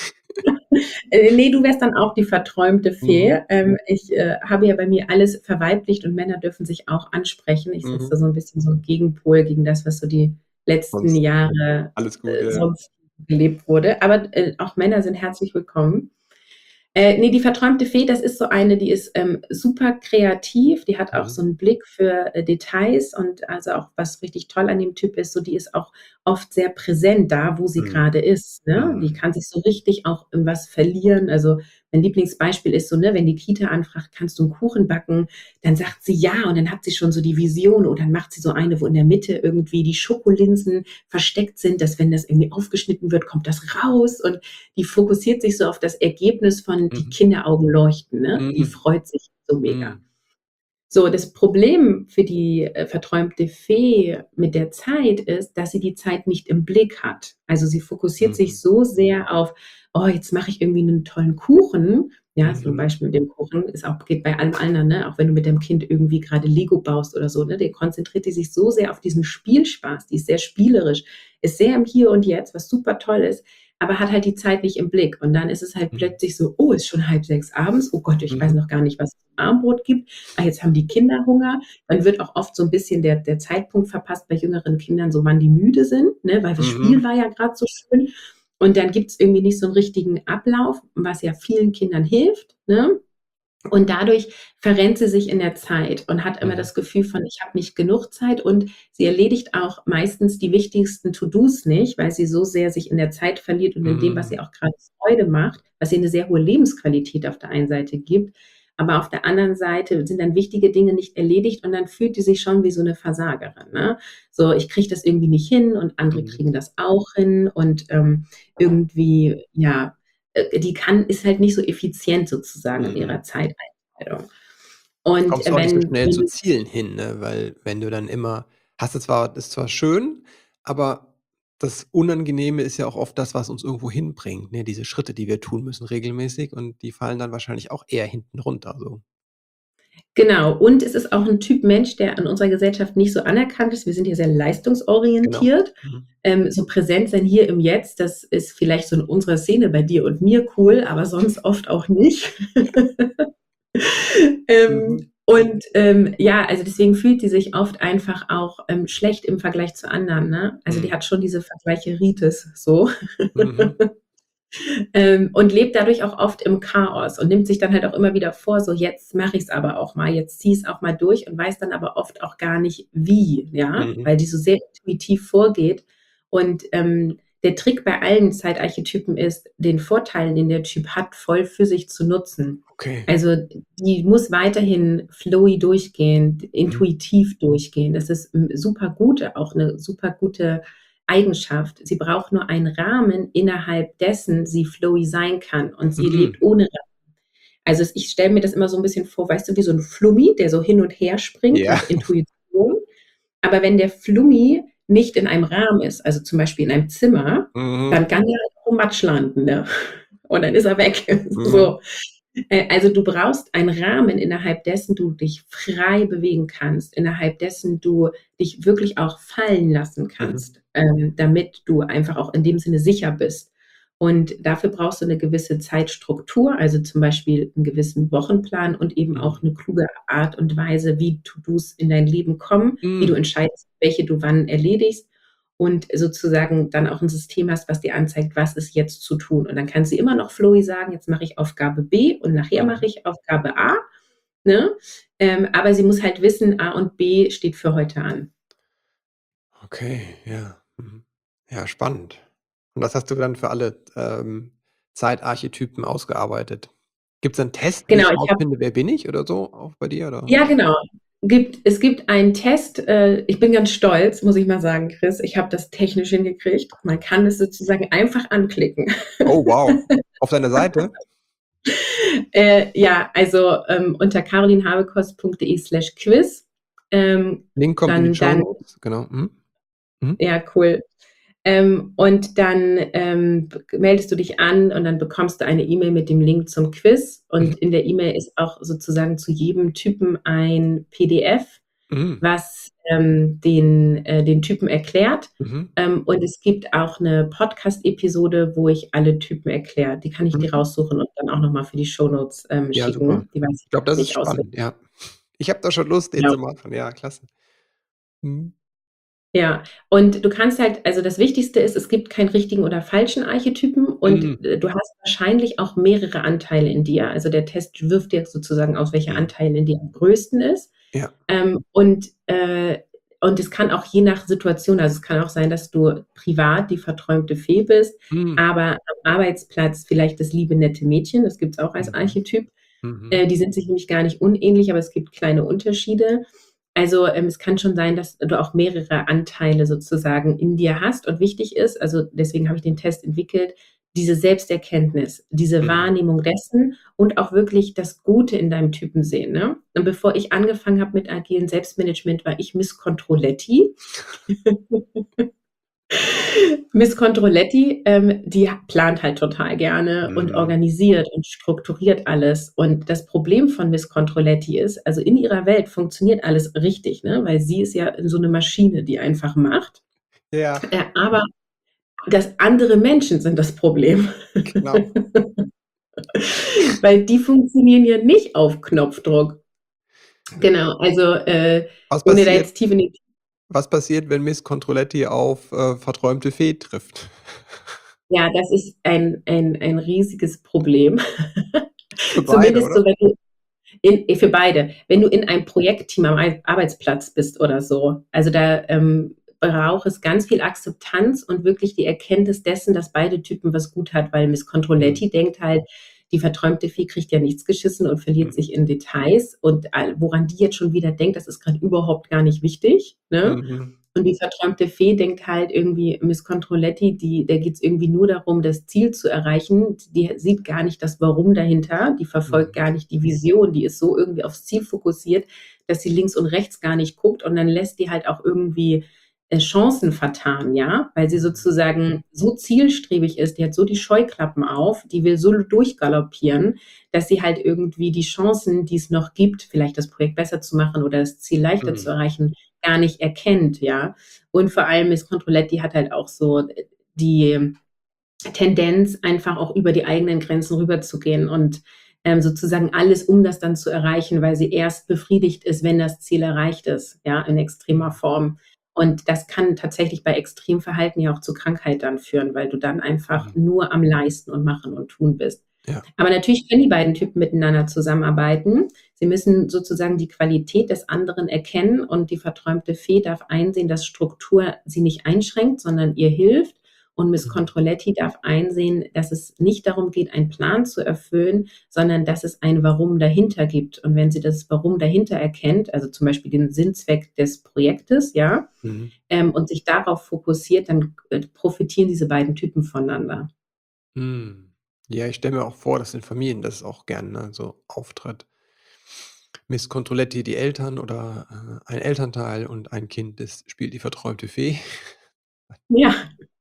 Äh, ne, du wärst dann auch die verträumte Mhm. Fee. Ähm, ich äh, habe ja bei mir alles verweiblicht und Männer dürfen sich auch ansprechen. Ich setze da Mhm. so ein bisschen so 'n Gegenpol gegen das, was so die letzten Sonst Jahre alles gut, äh, ja, ja. sonst gelebt wurde. Aber äh, auch Männer sind herzlich willkommen. Äh, ne, die verträumte Fee, das ist so eine, die ist ähm, super kreativ, die hat auch Mhm. so einen Blick für äh, Details und also auch was richtig toll an dem Typ ist, so die ist auch oft sehr präsent da, wo sie Mhm. gerade ist, ne? Die Mhm. kann sich so richtig auch in was verlieren. Also, mein Lieblingsbeispiel ist so, ne, wenn die Kita anfragt: „Kannst du einen Kuchen backen?“ Dann sagt sie: „Ja“, und dann hat sie schon so die Vision oder dann macht sie so eine, wo in der Mitte irgendwie die Schokolinsen versteckt sind, dass wenn das irgendwie aufgeschnitten wird, kommt das raus und die fokussiert sich so auf das Ergebnis von die Mhm. Kinderaugen leuchten, ne? Die Mhm. freut sich so mega. Mhm. So, das Problem für die äh, verträumte Fee mit der Zeit ist, dass sie die Zeit nicht im Blick hat. Also sie fokussiert Mhm. sich so sehr auf, oh, jetzt mache ich irgendwie einen tollen Kuchen. Ja, zum Mhm. Beispiel mit dem Kuchen ist auch, geht bei allem anderen, ne? Auch wenn du mit deinem Kind irgendwie gerade Lego baust oder so, ne? Der konzentriert die sich so sehr auf diesen Spielspaß, die ist sehr spielerisch, ist sehr im Hier und Jetzt, was super toll ist, aber hat halt die Zeit nicht im Blick. Und dann ist es halt Mhm. plötzlich so, oh, ist schon halb sechs abends, oh Gott, ich weiß Mhm. noch gar nicht, was es zum Abendbrot gibt. Ah, jetzt haben die Kinder Hunger. Dann wird auch oft so ein bisschen der, der Zeitpunkt verpasst bei jüngeren Kindern, so wann die müde sind, ne? Weil das Mhm. Spiel war ja gerade so schön. Und dann gibt es irgendwie nicht so einen richtigen Ablauf, was ja vielen Kindern hilft, ne? Und dadurch verrennt sie sich in der Zeit und hat immer Mhm. das Gefühl von: „Ich habe nicht genug Zeit“, und sie erledigt auch meistens die wichtigsten To-dos nicht, weil sie so sehr sich in der Zeit verliert und in dem, was Mhm. ihr auch grade Freude macht, was ihr 'ne sehr hohe Lebensqualität auf der einen Seite gibt. Aber auf der anderen Seite sind dann wichtige Dinge nicht erledigt und dann fühlt die sich schon wie so 'ne Versagerin, ne? So: „Ich kriege das irgendwie nicht hin und andere Mhm. kriegen das auch hin“ und, ähm, irgendwie, ja, äh, die kann ist halt nicht so effizient sozusagen in Mhm. ihrer Zeiteinteilung. Und, Kommst äh, du auch nicht so wenn schnell wenn zu du Zielen hin, ne? Weil wenn du dann immer hast du zwar ist zwar schön, aber das Unangenehme ist ja auch oft das, was uns irgendwo hinbringt, ne? Diese Schritte, die wir tun müssen regelmäßig und die fallen dann wahrscheinlich auch eher hinten runter so. Genau. Und es ist auch 'n Typ Mensch, der in unserer Gesellschaft nicht so anerkannt ist. Wir sind ja sehr Genau. leistungsorientiert. Mhm. Ähm, so präsent sein hier im Jetzt, das ist vielleicht so in unserer Szene bei dir und mir cool, aber sonst oft auch nicht. Ähm, Mhm. und, ähm, ja, also deswegen fühlt sie sich oft einfach auch, ähm, schlecht im Vergleich zu anderen, ne? Also, die Mhm. hat schon diese Vergleicheritis so. Mhm. Ähm, und lebt dadurch auch oft im Chaos und nimmt sich dann halt auch immer wieder vor, so: „Jetzt mache ich's aber auch mal, jetzt ziehe ich's auch mal durch“ und weiß dann aber oft auch gar nicht wie, ja, Mhm. weil die so sehr intuitiv vorgeht. Und, ähm, der Trick bei allen Zeitarchetypen ist, den Vorteil, den der Typ hat, voll für sich zu nutzen. Okay. Also, die muss weiterhin flowy durchgehen, Mhm. intuitiv durchgehen. Das ist 'n super gut auch 'ne super gute Eigenschaft. Sie braucht nur einen Rahmen, innerhalb dessen sie flowy sein kann und sie Mhm. lebt ohne Rahmen. Also, s ich stelle mir das immer so 'n bisschen vor, weißt du, wie so 'n Flummi, der so hin und her springt Ja. nach Intuition. Aber wenn der Flummi nicht in einem Rahmen ist, also zum Beispiel in einem Zimmer, Mhm. dann kann der halt auch im Matsch landen, ne? Und dann ist er weg. Mhm. So. Äh, also, du brauchst einen Rahmen, innerhalb dessen du dich frei bewegen kannst, innerhalb dessen du dich wirklich auch fallen lassen Mhm. kannst, ähm, damit du einfach auch in dem Sinne sicher bist. Und dafür brauchst du 'ne gewisse Zeitstruktur, also zum Beispiel 'n gewissen Wochenplan und eben auch Mhm. 'ne kluge Art und Weise, wie To-dos in dein Leben kommen, wie du Hm. entscheidest, welche du wann erledigst und sozusagen dann auch 'n System hast, was dir anzeigt, was ist jetzt zu tun. Und dann kann sie immer noch flowy sagen: „Jetzt mache ich Aufgabe B und nachher mache Mhm. ich Aufgabe A“, ne? Ähm, aber sie muss halt wissen, A und B steht für heute an. Okay, ja. Mhm. Ja, spannend. Und das hast du dann für alle, ähm, Zeitarchetypen ausgearbeitet. Gibt's da 'n Test, wie Genau, ich ich habe rausfinde, wer bin ich oder so auch bei dir, oder? Ja, genau. Gibt es gibt einen Test, äh, ich bin ganz stolz, muss ich mal sagen, Chris. Ich habe das technisch hingekriegt. Man kann es sozusagen einfach anklicken. Oh, wow. Auf deiner Seite? Äh, ja, also, ähm, unter carolinhabekost.de slash quiz, ähm, Link kommt in die dann dann Shownotes, genau. Mhm. Mhm. Ja, cool. Ähm, und dann, ähm, b meldest du dich an und dann bekommst du eine E-Mail mit dem Link zum Quiz. Und Mhm. in der E-Mail ist auch sozusagen zu jedem Typen ein P D F, Mhm. was, ähm, den äh, den Typen erklärt. Mhm. Ähm, und es gibt auch 'ne Podcast-Episode, wo ich alle Typen erkläre. Die kann ich dir Mhm. raussuchen und dann auch noch mal für die Shownotes, ähm, Ja, super. schicken. Die weiß Ich glaube, ich das ist nicht auswendig. spannend, ja. Ich habe da schon Lust, den Ja. zu machen. Ja, klasse. Mhm. Ja, und du kannst halt also, das Wichtigste ist, es gibt keinen richtigen oder falschen Archetypen und, Mhm. äh, du hast wahrscheinlich auch mehrere Anteile in dir. Also, der Test wirft dir sozusagen aus, welcher Mhm. Anteil in dir am größten ist. Ja. Ähm, und, äh und es kann auch je nach Situation also, es kann auch sein, dass du privat die verträumte Fee bist, Mhm. aber am Arbeitsplatz vielleicht das liebe, nette Mädchen. Das gibt's auch als Mhm. Archetyp. Mhm. Äh, die sind sich nämlich gar nicht unähnlich, aber es gibt kleine Unterschiede. Also, ähm, es kann schon sein, dass du auch mehrere Anteile sozusagen in dir hast. Und wichtig ist also, deswegen habe ich den Test entwickelt, diese Selbsterkenntnis, diese Mhm. Wahrnehmung dessen und auch wirklich das Gute in deinem Typen sehen, ne? Und bevor ich angefangen habe mit agilem Selbstmanagement, war ich Miss Controletti. Miss Controletti, ähm, die ha plant halt total gerne und Mhm. organisiert und strukturiert alles. Und das Problem von Miss Controletti ist, also, in ihrer Welt funktioniert alles richtig, ne, weil sie ist ja so 'ne Maschine, die einfach macht. Ja. Äh, aber das andere Menschen sind das Problem. Genau. Weil die funktionieren ja nicht auf Knopfdruck. Genau, also, äh, Was ohne da passiert jetzt tief in die was passiert, wenn Miss Controletti auf, äh, verträumte Fee trifft? Ja, das ist ein ein ein riesiges Problem. Für beide, Zumindest oder? so, wenn du in, für beide. Wenn du in einem Projektteam am Ar- Arbeitsplatz bist oder so, also da ähm, braucht es ganz viel Akzeptanz und wirklich die Erkenntnis dessen, dass beide Typen was gut hat, weil Miss Mhm. Controletti denkt halt, die verträumte Fee kriegt ja nichts geschissen und verliert Mhm. sich in Details und all- woran die jetzt schon wieder denkt, das ist gerade überhaupt gar nicht wichtig, ne? Mhm. Und die verträumte Fee denkt halt irgendwie, Miss Controletti, die, der geht es irgendwie nur darum, das Ziel zu erreichen. Die sieht gar nicht das Warum dahinter, die verfolgt Mhm. gar nicht die Vision, die ist so irgendwie aufs Ziel fokussiert, dass sie links und rechts gar nicht guckt und dann lässt die halt auch irgendwie äh, Chancen vertan, ja, weil sie Mhm. sozusagen so zielstrebig ist, die hat so die Scheuklappen auf, die will so durchgaloppieren, dass sie halt irgendwie die Chancen, die es noch gibt, vielleicht das Projekt besser zu machen oder das Ziel leichter zu Mhm. erreichen, gar nicht erkennt, ja. Und vor allem Miss Controletti hat halt auch so die Tendenz, einfach auch über die eigenen Grenzen rüberzugehen und ähm, sozusagen alles, um das dann zu erreichen, weil sie erst befriedigt ist, wenn das Ziel erreicht ist, ja, in extremer Mhm. Form. Und das kann tatsächlich bei Extremverhalten ja auch zu Krankheit dann führen, weil du dann einfach Mhm. nur am Leisten und Machen und Tun bist. Ja. Aber natürlich können die beiden Typen miteinander zusammenarbeiten. Sie müssen sozusagen die Qualität des anderen erkennen und die verträumte Fee darf einsehen, dass Struktur sie nicht einschränkt, sondern ihr hilft. Und Miss Mhm. Controletti darf einsehen, dass es nicht darum geht, einen Plan zu erfüllen, sondern dass es ein Warum dahinter gibt. Und wenn sie das Warum dahinter erkennt, also zum Beispiel den Sinnzweck des Projektes, ja, Mhm. ähm, und sich darauf fokussiert, dann äh, profitieren diese beiden Typen voneinander. Mhm. Ja, ich stelle mir auch vor, dass in Familien das auch gern, ne, so auftritt. Miss Controletti die Eltern oder, äh, ein Elternteil und ein Kind, das spielt die verträumte Fee. Ja,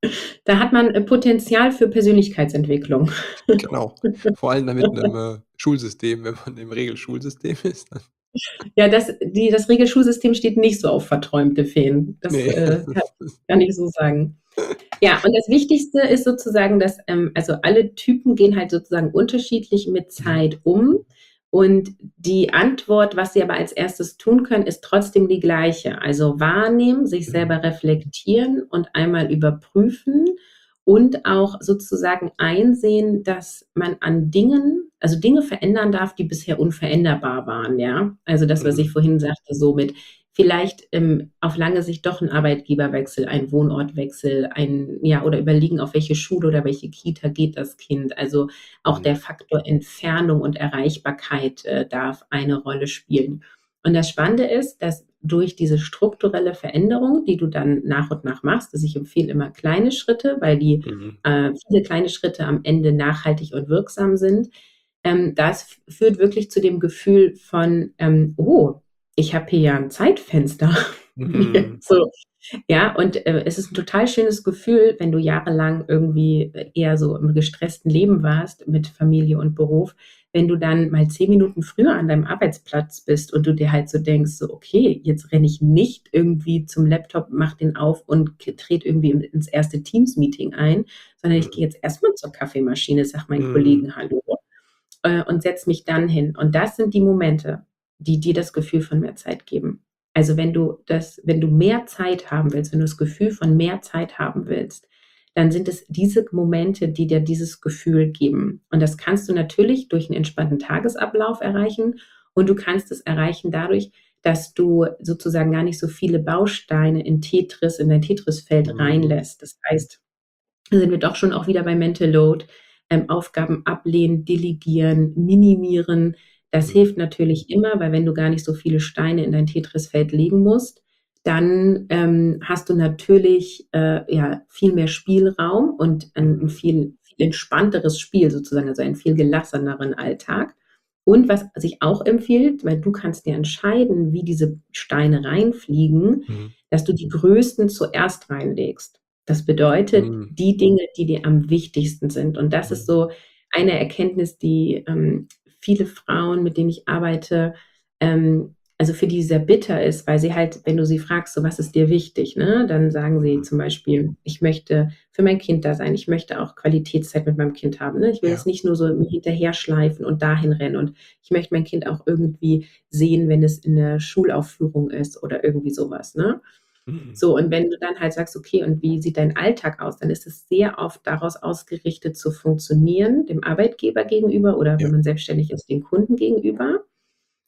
da hat man äh, Potenzial für Persönlichkeitsentwicklung. Genau. Vor allem dann mit 'nem, äh, Schulsystem, wenn man im Regelschulsystem ist, dann Ja, das, die, das Regelschulsystem steht nicht so auf verträumte Feen. Das ne. äh, kann, kann ich so sagen. Ja, und das Wichtigste ist sozusagen, dass ähm, also alle Typen gehen halt sozusagen unterschiedlich mit Mhm. Zeit um. Und die Antwort, was sie aber als erstes tun können, ist trotzdem die gleiche. Also wahrnehmen, sich Mhm. selber reflektieren und einmal überprüfen und auch sozusagen einsehen, dass man an Dingen, also Dinge verändern darf, die bisher unveränderbar waren, ja. Also das, was ich Mhm. vorhin sagte, so mit vielleicht ähm, auf lange Sicht doch ein Arbeitgeberwechsel, ein Wohnortwechsel, ein, ja, oder überlegen, auf welche Schule oder welche Kita geht das Kind. Also auch Mhm. der Faktor Entfernung und Erreichbarkeit äh, darf eine Rolle spielen. Und das Spannende ist, dass durch diese strukturelle Veränderung, die du dann nach und nach machst, also ich empfehle immer kleine Schritte, weil die Mhm. äh, viele kleine Schritte am Ende nachhaltig und wirksam sind, ähm, das f- führt wirklich zu dem Gefühl von, ähm, oh, ich habe hier ja ein Zeitfenster. Mhm. So, ja, und äh, es ist ein total schönes Gefühl, wenn du jahrelang irgendwie äh, eher so im gestressten Leben warst mit Familie und Beruf, wenn du dann mal zehn Minuten früher an deinem Arbeitsplatz bist und du dir halt so denkst, so, okay, jetzt renne ich nicht irgendwie zum Laptop, mach den auf und k- trete irgendwie im- ins erste Teams-Meeting ein, sondern ich Mhm. gehe jetzt erstmal zur Kaffeemaschine, sag meinen Mhm. Kollegen Hallo äh, und setze mich dann hin. Und das sind die Momente, die dir das Gefühl von mehr Zeit geben. Also wenn du das, wenn du mehr Zeit haben willst, wenn du das Gefühl von mehr Zeit haben willst, dann sind es diese Momente, die dir dieses Gefühl geben. Und das kannst du natürlich durch einen entspannten Tagesablauf erreichen und du kannst es erreichen dadurch, dass du sozusagen gar nicht so viele Bausteine in Tetris, in dein Tetris-Feld Mhm. reinlässt. Das heißt, da sind wir doch schon auch wieder bei Mental Load. Ähm, Aufgaben ablehnen, delegieren, minimieren. Das Mhm. hilft natürlich immer, weil wenn du gar nicht so viele Steine in dein Tetris-Feld legen musst, dann ähm, hast du natürlich äh, ja, viel mehr Spielraum und ein, ein Mhm. viel, viel entspannteres Spiel sozusagen, also einen viel gelasseneren Alltag. Und was sich auch empfiehlt, weil du kannst dir entscheiden, wie diese Steine reinfliegen, Mhm. dass du die größten zuerst reinlegst. Das bedeutet, Mhm. die Dinge, die dir am wichtigsten sind. Und das ist Mhm. so eine Erkenntnis, die ähm, viele Frauen, mit denen ich arbeite, ähm, also für die sehr bitter ist, weil sie halt, wenn du sie fragst, so was ist dir wichtig, ne, dann sagen sie Mhm. zum Beispiel, ich möchte für mein Kind da sein, ich möchte auch Qualitätszeit mit meinem Kind haben. Ne? Ich will jetzt Ja. nicht nur so hinterher schleifen und dahin rennen und ich möchte mein Kind auch irgendwie sehen, wenn es in der Schulaufführung ist oder irgendwie sowas. Ne? Mhm. So, und wenn du dann halt sagst, okay, und wie sieht dein Alltag aus, dann ist es sehr oft daraus ausgerichtet zu funktionieren, dem Arbeitgeber gegenüber oder Ja. wenn man selbstständig ist, den Kunden gegenüber.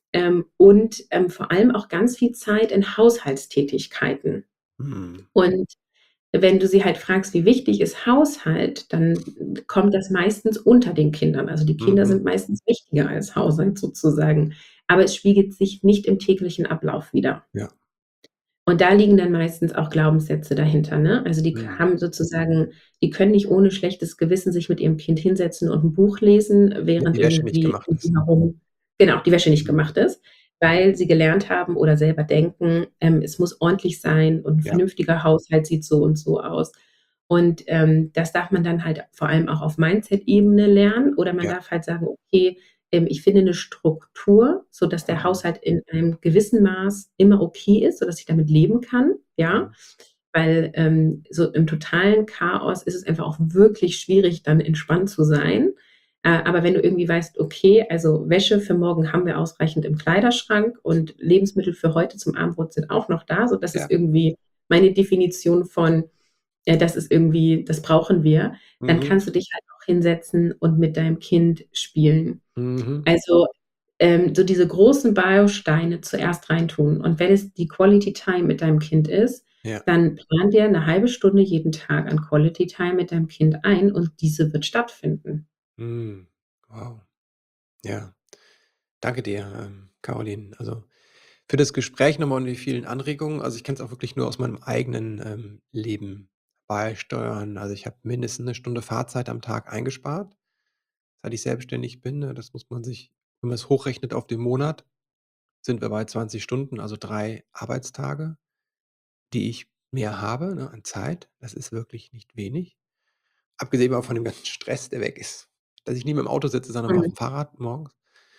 ähm, und, ähm, vor allem auch ganz viel Zeit in Haushaltstätigkeiten. Mhm. Und wenn du sie halt fragst: „Wie wichtig ist Haushalt?", dann kommt das meistens unter den Kindern. Also, die Kinder Mhm. sind meistens wichtiger als Haushalt sozusagen, aber es spiegelt sich nicht im täglichen Ablauf wider. Ja. Und da liegen dann meistens auch Glaubenssätze dahinter, ne? Also, die k Mhm. haben sozusagen die können nicht ohne schlechtes Gewissen sich mit ihrem Kind hinsetzen und 'n Buch lesen, Wenn während die Wäsche nicht irgendwie gemacht um ist. sie herum genau, die Wäsche nicht Mhm. gemacht ist, weil sie gelernt haben oder selber denken, ähm, es muss ordentlich sein und 'n Ja. vernünftiger Haushalt sieht so und so aus. Und, ähm, das darf man dann halt vor allem auch auf Mindset-Ebene lernen oder man Ja. darf halt sagen: „Okay, ähm, ich finde 'ne Struktur, sodass der Mhm. Haushalt in einem gewissen Maß immer okay ist, sodass ich damit leben kann", ja? Mhm. Weil, ähm, so im totalen Chaos ist es einfach auch wirklich schwierig, dann entspannt zu sein. Äh, aber wenn du irgendwie weißt: „Okay, also Wäsche für morgen haben wir ausreichend im Kleiderschrank und Lebensmittel für heute zum Abendbrot sind auch noch da", so das Ja. ist irgendwie meine Definition von, äh, das ist irgendwie das brauchen wir, dann Mhm. kannst du dich halt auch hinsetzen und mit deinem Kind spielen. Mhm. Also, ähm, so diese großen Bausteine zuerst reintun und wenn es die Quality Time mit deinem Kind ist, Ja. dann plan dir 'ne halbe Stunde jeden Tag an Quality Time mit deinem Kind ein und diese wird stattfinden. Mhm. Wow. Ja. Danke dir, ähm, Caroline, also, für das Gespräch noch mal und die vielen Anregungen. Also, ich kann's auch wirklich nur aus meinem eigenen, ähm, Leben beisteuern. Also, ich habe mindestens 'ne Stunde Fahrzeit am Tag eingespart, seit ich selbstständig bin, ne? Das muss man sich wenn man's hochrechnet auf den Monat, sind wir bei zwanzig Stunden, also drei Arbeitstage, die ich mehr habe, ne, an Zeit. Das ist wirklich nicht wenig. Abgesehen mal von dem ganzen Stress, der weg ist, dass ich nicht mehr im Auto sitze, sondern Mhm. auf'm Fahrrad morgens.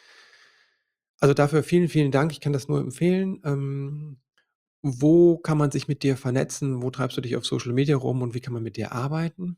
Also, dafür vielen, vielen Dank. Ich kann das nur empfehlen. Ähm, wo kann man sich mit dir vernetzen? Wo treibst du dich auf Social Media rum und wie kann man mit dir arbeiten?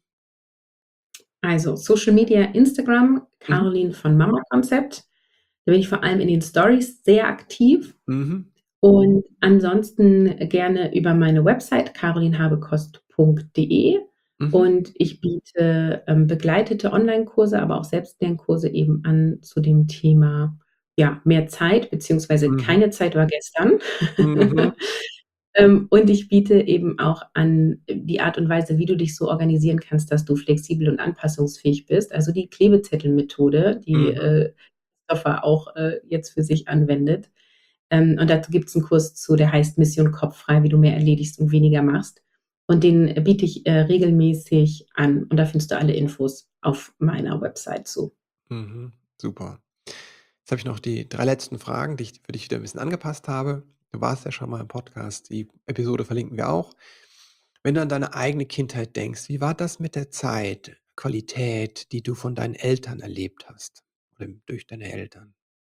Also, Social Media, Instagram, Mhm. Caroline von Mama Konzept. Da bin ich vor allem in den Stories sehr aktiv Mhm. und ansonsten gerne über meine Website carolinhabekost punkt de Mhm. und ich biete, ähm, begleitete Onlinekurse, aber auch Selbstlernkurse eben an zu dem Thema, ja, mehr Zeit beziehungsweise Mhm. keine Zeit war gestern. Mhm. Ähm, und ich biete eben auch an die Art und Weise, wie du dich so organisieren kannst, dass du flexibel und anpassungsfähig bist. Also, die Klebezettel-Methode, die, Mhm. äh, Christopher auch, äh, jetzt für sich anwendet. Ähm, und dazu gibt's 'n Kurs zu, der heißt „Mission kopffrei, wie du mehr erledigst und weniger machst." Und den biete ich, äh, regelmäßig an und da findest du alle Infos auf meiner Website zu. Mhm, super. Jetzt habe ich noch die drei letzten Fragen, die ich für dich wieder 'n bisschen angepasst habe. Du warst ja schon mal im Podcast, die Episode verlinken wir auch. Wenn du an deine eigene Kindheit denkst, wie war das mit der Zeit, Qualität, die du von deinen Eltern erlebt hast oder durch deine Eltern?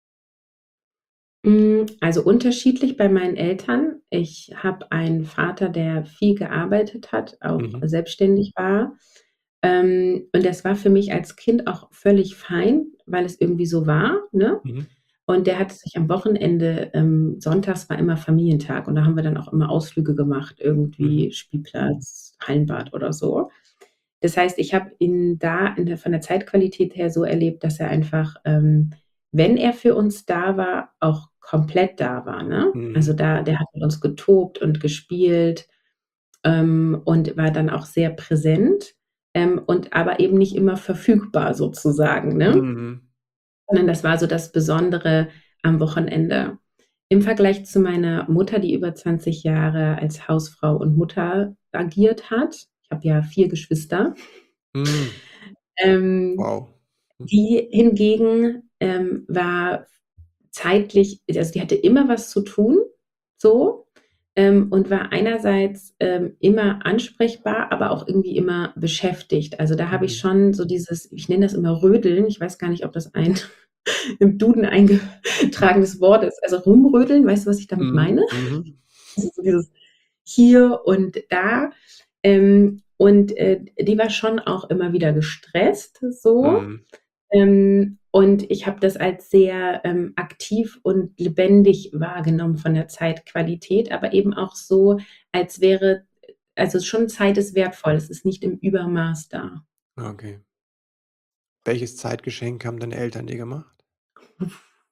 Hm, also, unterschiedlich bei meinen Eltern. Ich habe einen Vater, der viel gearbeitet hat, auch Mhm. selbstständig war. Ähm, und das war für mich als Kind auch völlig fein, weil es irgendwie so war, ne? Mhm. Und der hat sich am Wochenende ähm, sonntags war immer Familientag und da haben wir dann auch immer Ausflüge gemacht, Mhm. irgendwie Spielplatz, Hallenbad oder so. Das heißt, ich habe ihn da in der von der Zeitqualität her so erlebt, dass er einfach, ähm, wenn er für uns da war, auch komplett da war, ne? Also, Mhm. da der hat mit uns getobt und gespielt, ähm, und war dann auch sehr präsent, ähm, und aber eben nicht immer verfügbar sozusagen, ne? Mhm. Sondern das war so das Besondere am Wochenende. Im Vergleich zu meiner Mutter, die über zwanzig Jahre als Hausfrau und Mutter agiert hat ich habe ja vier Geschwister. Mhm. Ähm, Wow. Hm. die hingegen, ähm, war zeitlich also, die hatte immer was zu tun, so, ähm, und war einerseits, ähm, immer ansprechbar, aber auch irgendwie immer beschäftigt. Also, da habe ich Mhm. schon so dieses ich nenne das immer Rödeln. Ich weiß gar nicht, ob das ein im Duden eingetragenes Wort ist. Also, rumrödeln, weißt du, was ich damit Mhm, meine? mhm. Das ist so dieses hier und da. Ähm, und, äh, die war schon auch immer wieder gestresst so. Mhm. Ähm, und ich habe das als sehr, ähm, aktiv und lebendig wahrgenommen von der Zeitqualität, aber eben auch so, als wäre also, schon Zeit ist wertvoll, es ist nicht im Übermaß da. Okay. Welches Zeitgeschenk haben deine Eltern dir gemacht?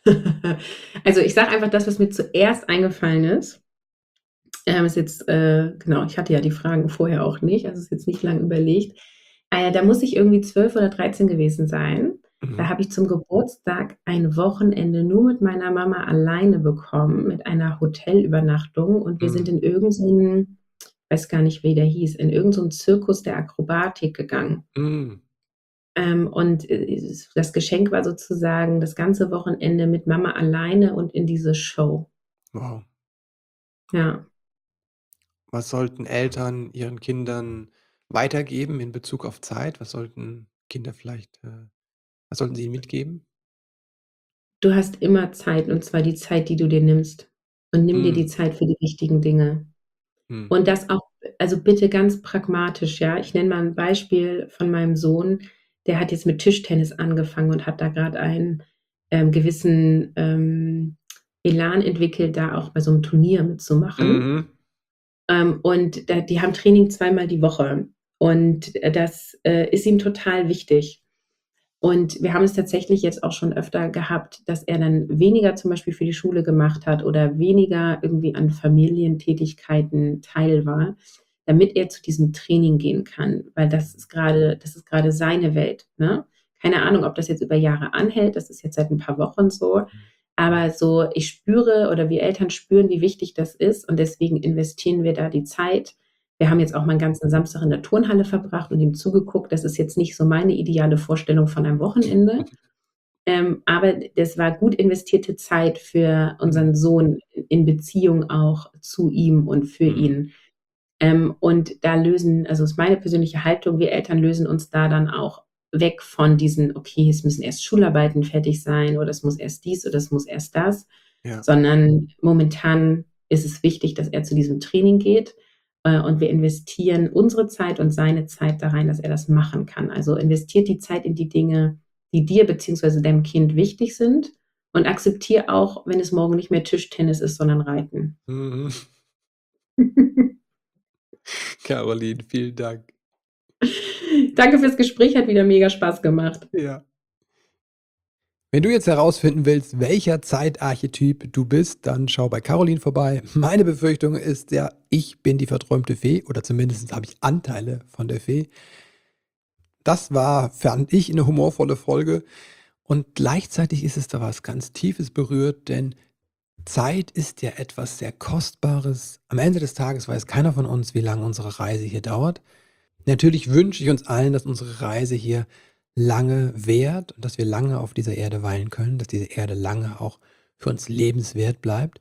Also, ich sage einfach das, was mir zuerst eingefallen ist. Ähm, ist jetzt, äh genau, ich hatte ja die Fragen vorher auch nicht, also ist jetzt nicht lang überlegt. Äh, da muss ich irgendwie zwölf oder dreizehn gewesen sein. Da Mhm. habe ich zum Geburtstag ein Wochenende nur mit meiner Mama alleine bekommen mit einer Hotelübernachtung und wir sind Mhm. in irgend so 'n weiß gar nicht, wie der hieß, in irgend so 'n Zirkus der Akrobatik gegangen. Mhm. Ähm, und, äh, s das Geschenk war sozusagen das ganze Wochenende mit Mama alleine und in diese Show. Wow. Ja. Was sollten Eltern ihren Kindern weitergeben in Bezug auf Zeit? Was sollten Kinder vielleicht, äh was sollten sie ihnen mitgeben? Du hast immer Zeit und zwar die Zeit, die du dir nimmst. Und nimm dir die Mhm. Zeit für die wichtigen Dinge. Mhm. Und das auch also bitte ganz pragmatisch, ja? Ich nenne mal 'n Beispiel von meinem Sohn, der hat jetzt mit Tischtennis angefangen und hat da grad einen, ähm, gewissen, ähm, Elan entwickelt, da auch bei so 'nem Turnier mitzumachen. Mhm. Ähm, und da die haben Training zweimal die Woche und, äh, das, äh, ist ihm total wichtig. Und wir haben es tatsächlich jetzt auch schon öfter gehabt, dass er dann weniger zum Beispiel für die Schule gemacht hat oder weniger irgendwie an Familientätigkeiten Teil war, damit er zu diesem Training gehen kann, weil das ist grade das ist grade seine Welt, ne? Keine Ahnung, ob das jetzt über Jahre anhält, das ist jetzt seit 'n paar Wochen so, aber so ich spüre oder wir Eltern spüren, wie wichtig das ist und deswegen investieren wir da die Zeit. Wir haben jetzt auch mal 'n ganzen Samstag in der Turnhalle verbracht und ihm zugeguckt. Das ist jetzt nicht so meine ideale Vorstellung von einem Wochenende, ähm, aber das war gut investierte Zeit für Mhm. unseren Sohn in Beziehung auch zu ihm und für Mhm. ihn. Ähm, und da lösen also ist meine persönliche Haltung, wir Eltern lösen uns da dann auch weg von diesen: „Okay, es müssen erst Schularbeiten fertig sein oder es muss erst dies oder es muss erst das“, Ja. sondern momentan ist es wichtig, dass er zu diesem Training geht, äh, und wir investieren unsere Zeit und seine Zeit da rein, dass er das machen kann. Also, investiert die Zeit in die Dinge, die dir beziehungsweise deinem Kind wichtig sind und akzeptiere auch, wenn es morgen nicht mehr Tischtennis ist, sondern Reiten. Mhm. Caroline, vielen Dank. Danke fürs Gespräch, hat wieder mega Spaß gemacht. Ja. Wenn du jetzt herausfinden willst, welcher Zeitarchetyp du bist, dann schau bei Caroline vorbei. Meine Befürchtung ist ja, ich bin die verträumte Fee oder zumindest habe ich Anteile von der Fee. Das war, fand ich, 'ne humorvolle Folge und gleichzeitig ist es da was ganz Tiefes berührt, denn Zeit ist ja etwas sehr Kostbares. Am Ende des Tages weiß keiner von uns, wie lang unsere Reise hier dauert. Natürlich wünsche ich uns allen, dass unsere Reise hier lange währt und dass wir lange auf dieser Erde weilen können, dass diese Erde lange auch für uns lebenswert bleibt.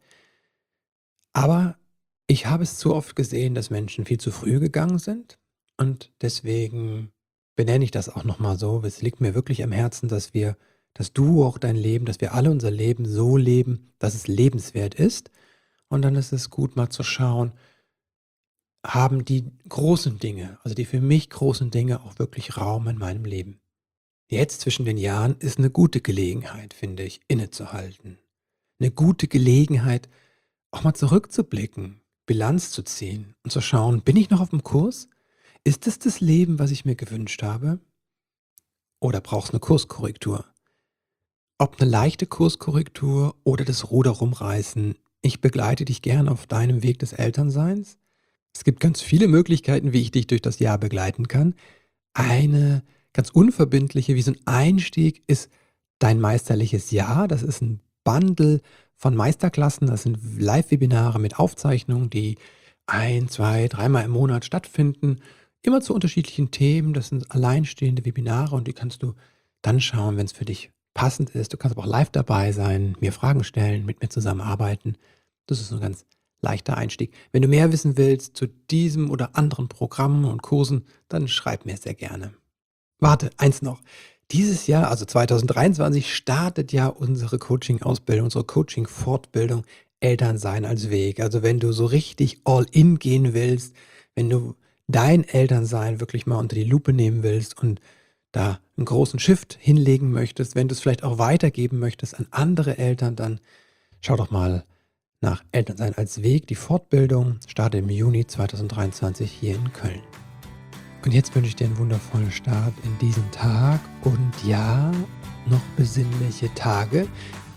Aber ich habe es zu oft gesehen, dass Menschen viel zu früh gegangen sind und deswegen benenne ich das auch noch mal so. Es liegt mir wirklich am Herzen, dass wir dass du auch dein Leben dass wir alle unser Leben so leben, dass es lebenswert ist. Und dann ist es gut, mal zu schauen haben die großen Dinge, also die für mich großen Dinge auch wirklich Raum in meinem Leben? Jetzt zwischen den Jahren ist 'ne gute Gelegenheit, finde ich, innezuhalten. 'Ne gute Gelegenheit, auch mal zurückzublicken, Bilanz zu ziehen und zu schauen: „Bin ich noch auf'm Kurs? Ist es das Leben, was ich mir gewünscht habe? Oder braucht's 'ne Kurskorrektur?“ Ob 'ne leichte Kurskorrektur oder das Ruder rumreißen, ich begleite dich gern auf deinem Weg des Elternseins. Es gibt ganz viele Möglichkeiten, wie ich dich durch das Jahr begleiten kann. Eine ganz unverbindliche, wie so 'n Einstieg ist dein meisterliches Jahr. Das ist 'n Bundle von Meisterklassen. Das sind W Live-Webinare mit Aufzeichnungen, die ein, zwei, dreimal im Monat stattfinden, immer zu unterschiedlichen Themen. Das sind alleinstehende Webinare und die kannst du dann schauen, wenn's für dich passend ist. Du kannst aber auch live dabei sein, mir Fragen stellen, mit mir zusammenarbeiten. Das ist 'n ganz leichter Einstieg. Wenn du mehr wissen willst zu diesem oder anderen Programmen und Kursen, dann schreib mir sehr gerne. Warte, eins noch. Dieses Jahr, also zweitausenddreiundzwanzig, startet ja unsere Coaching-Ausbildung, unsere Coaching-Fortbildung Elternsein als Weg. Also, wenn du so richtig all in gehen willst, wenn du dein Elternsein wirklich mal unter die Lupe nehmen willst und da 'n großen Shift hinlegen möchtest, wenn du's vielleicht auch weitergeben möchtest an andere Eltern, dann schau doch mal nach Elternsein als Weg. Die Fortbildung startet im Juni zweitausenddreiundzwanzig hier in Köln. Und jetzt wünsche ich dir 'n wundervollen Start in diesen Tag und ja, noch besinnliche Tage.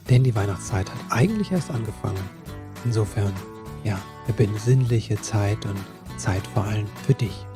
Denn die Weihnachtszeit hat eigentlich erst angefangen. Insofern, ja, eine besinnliche Zeit und Zeit vor allem für dich.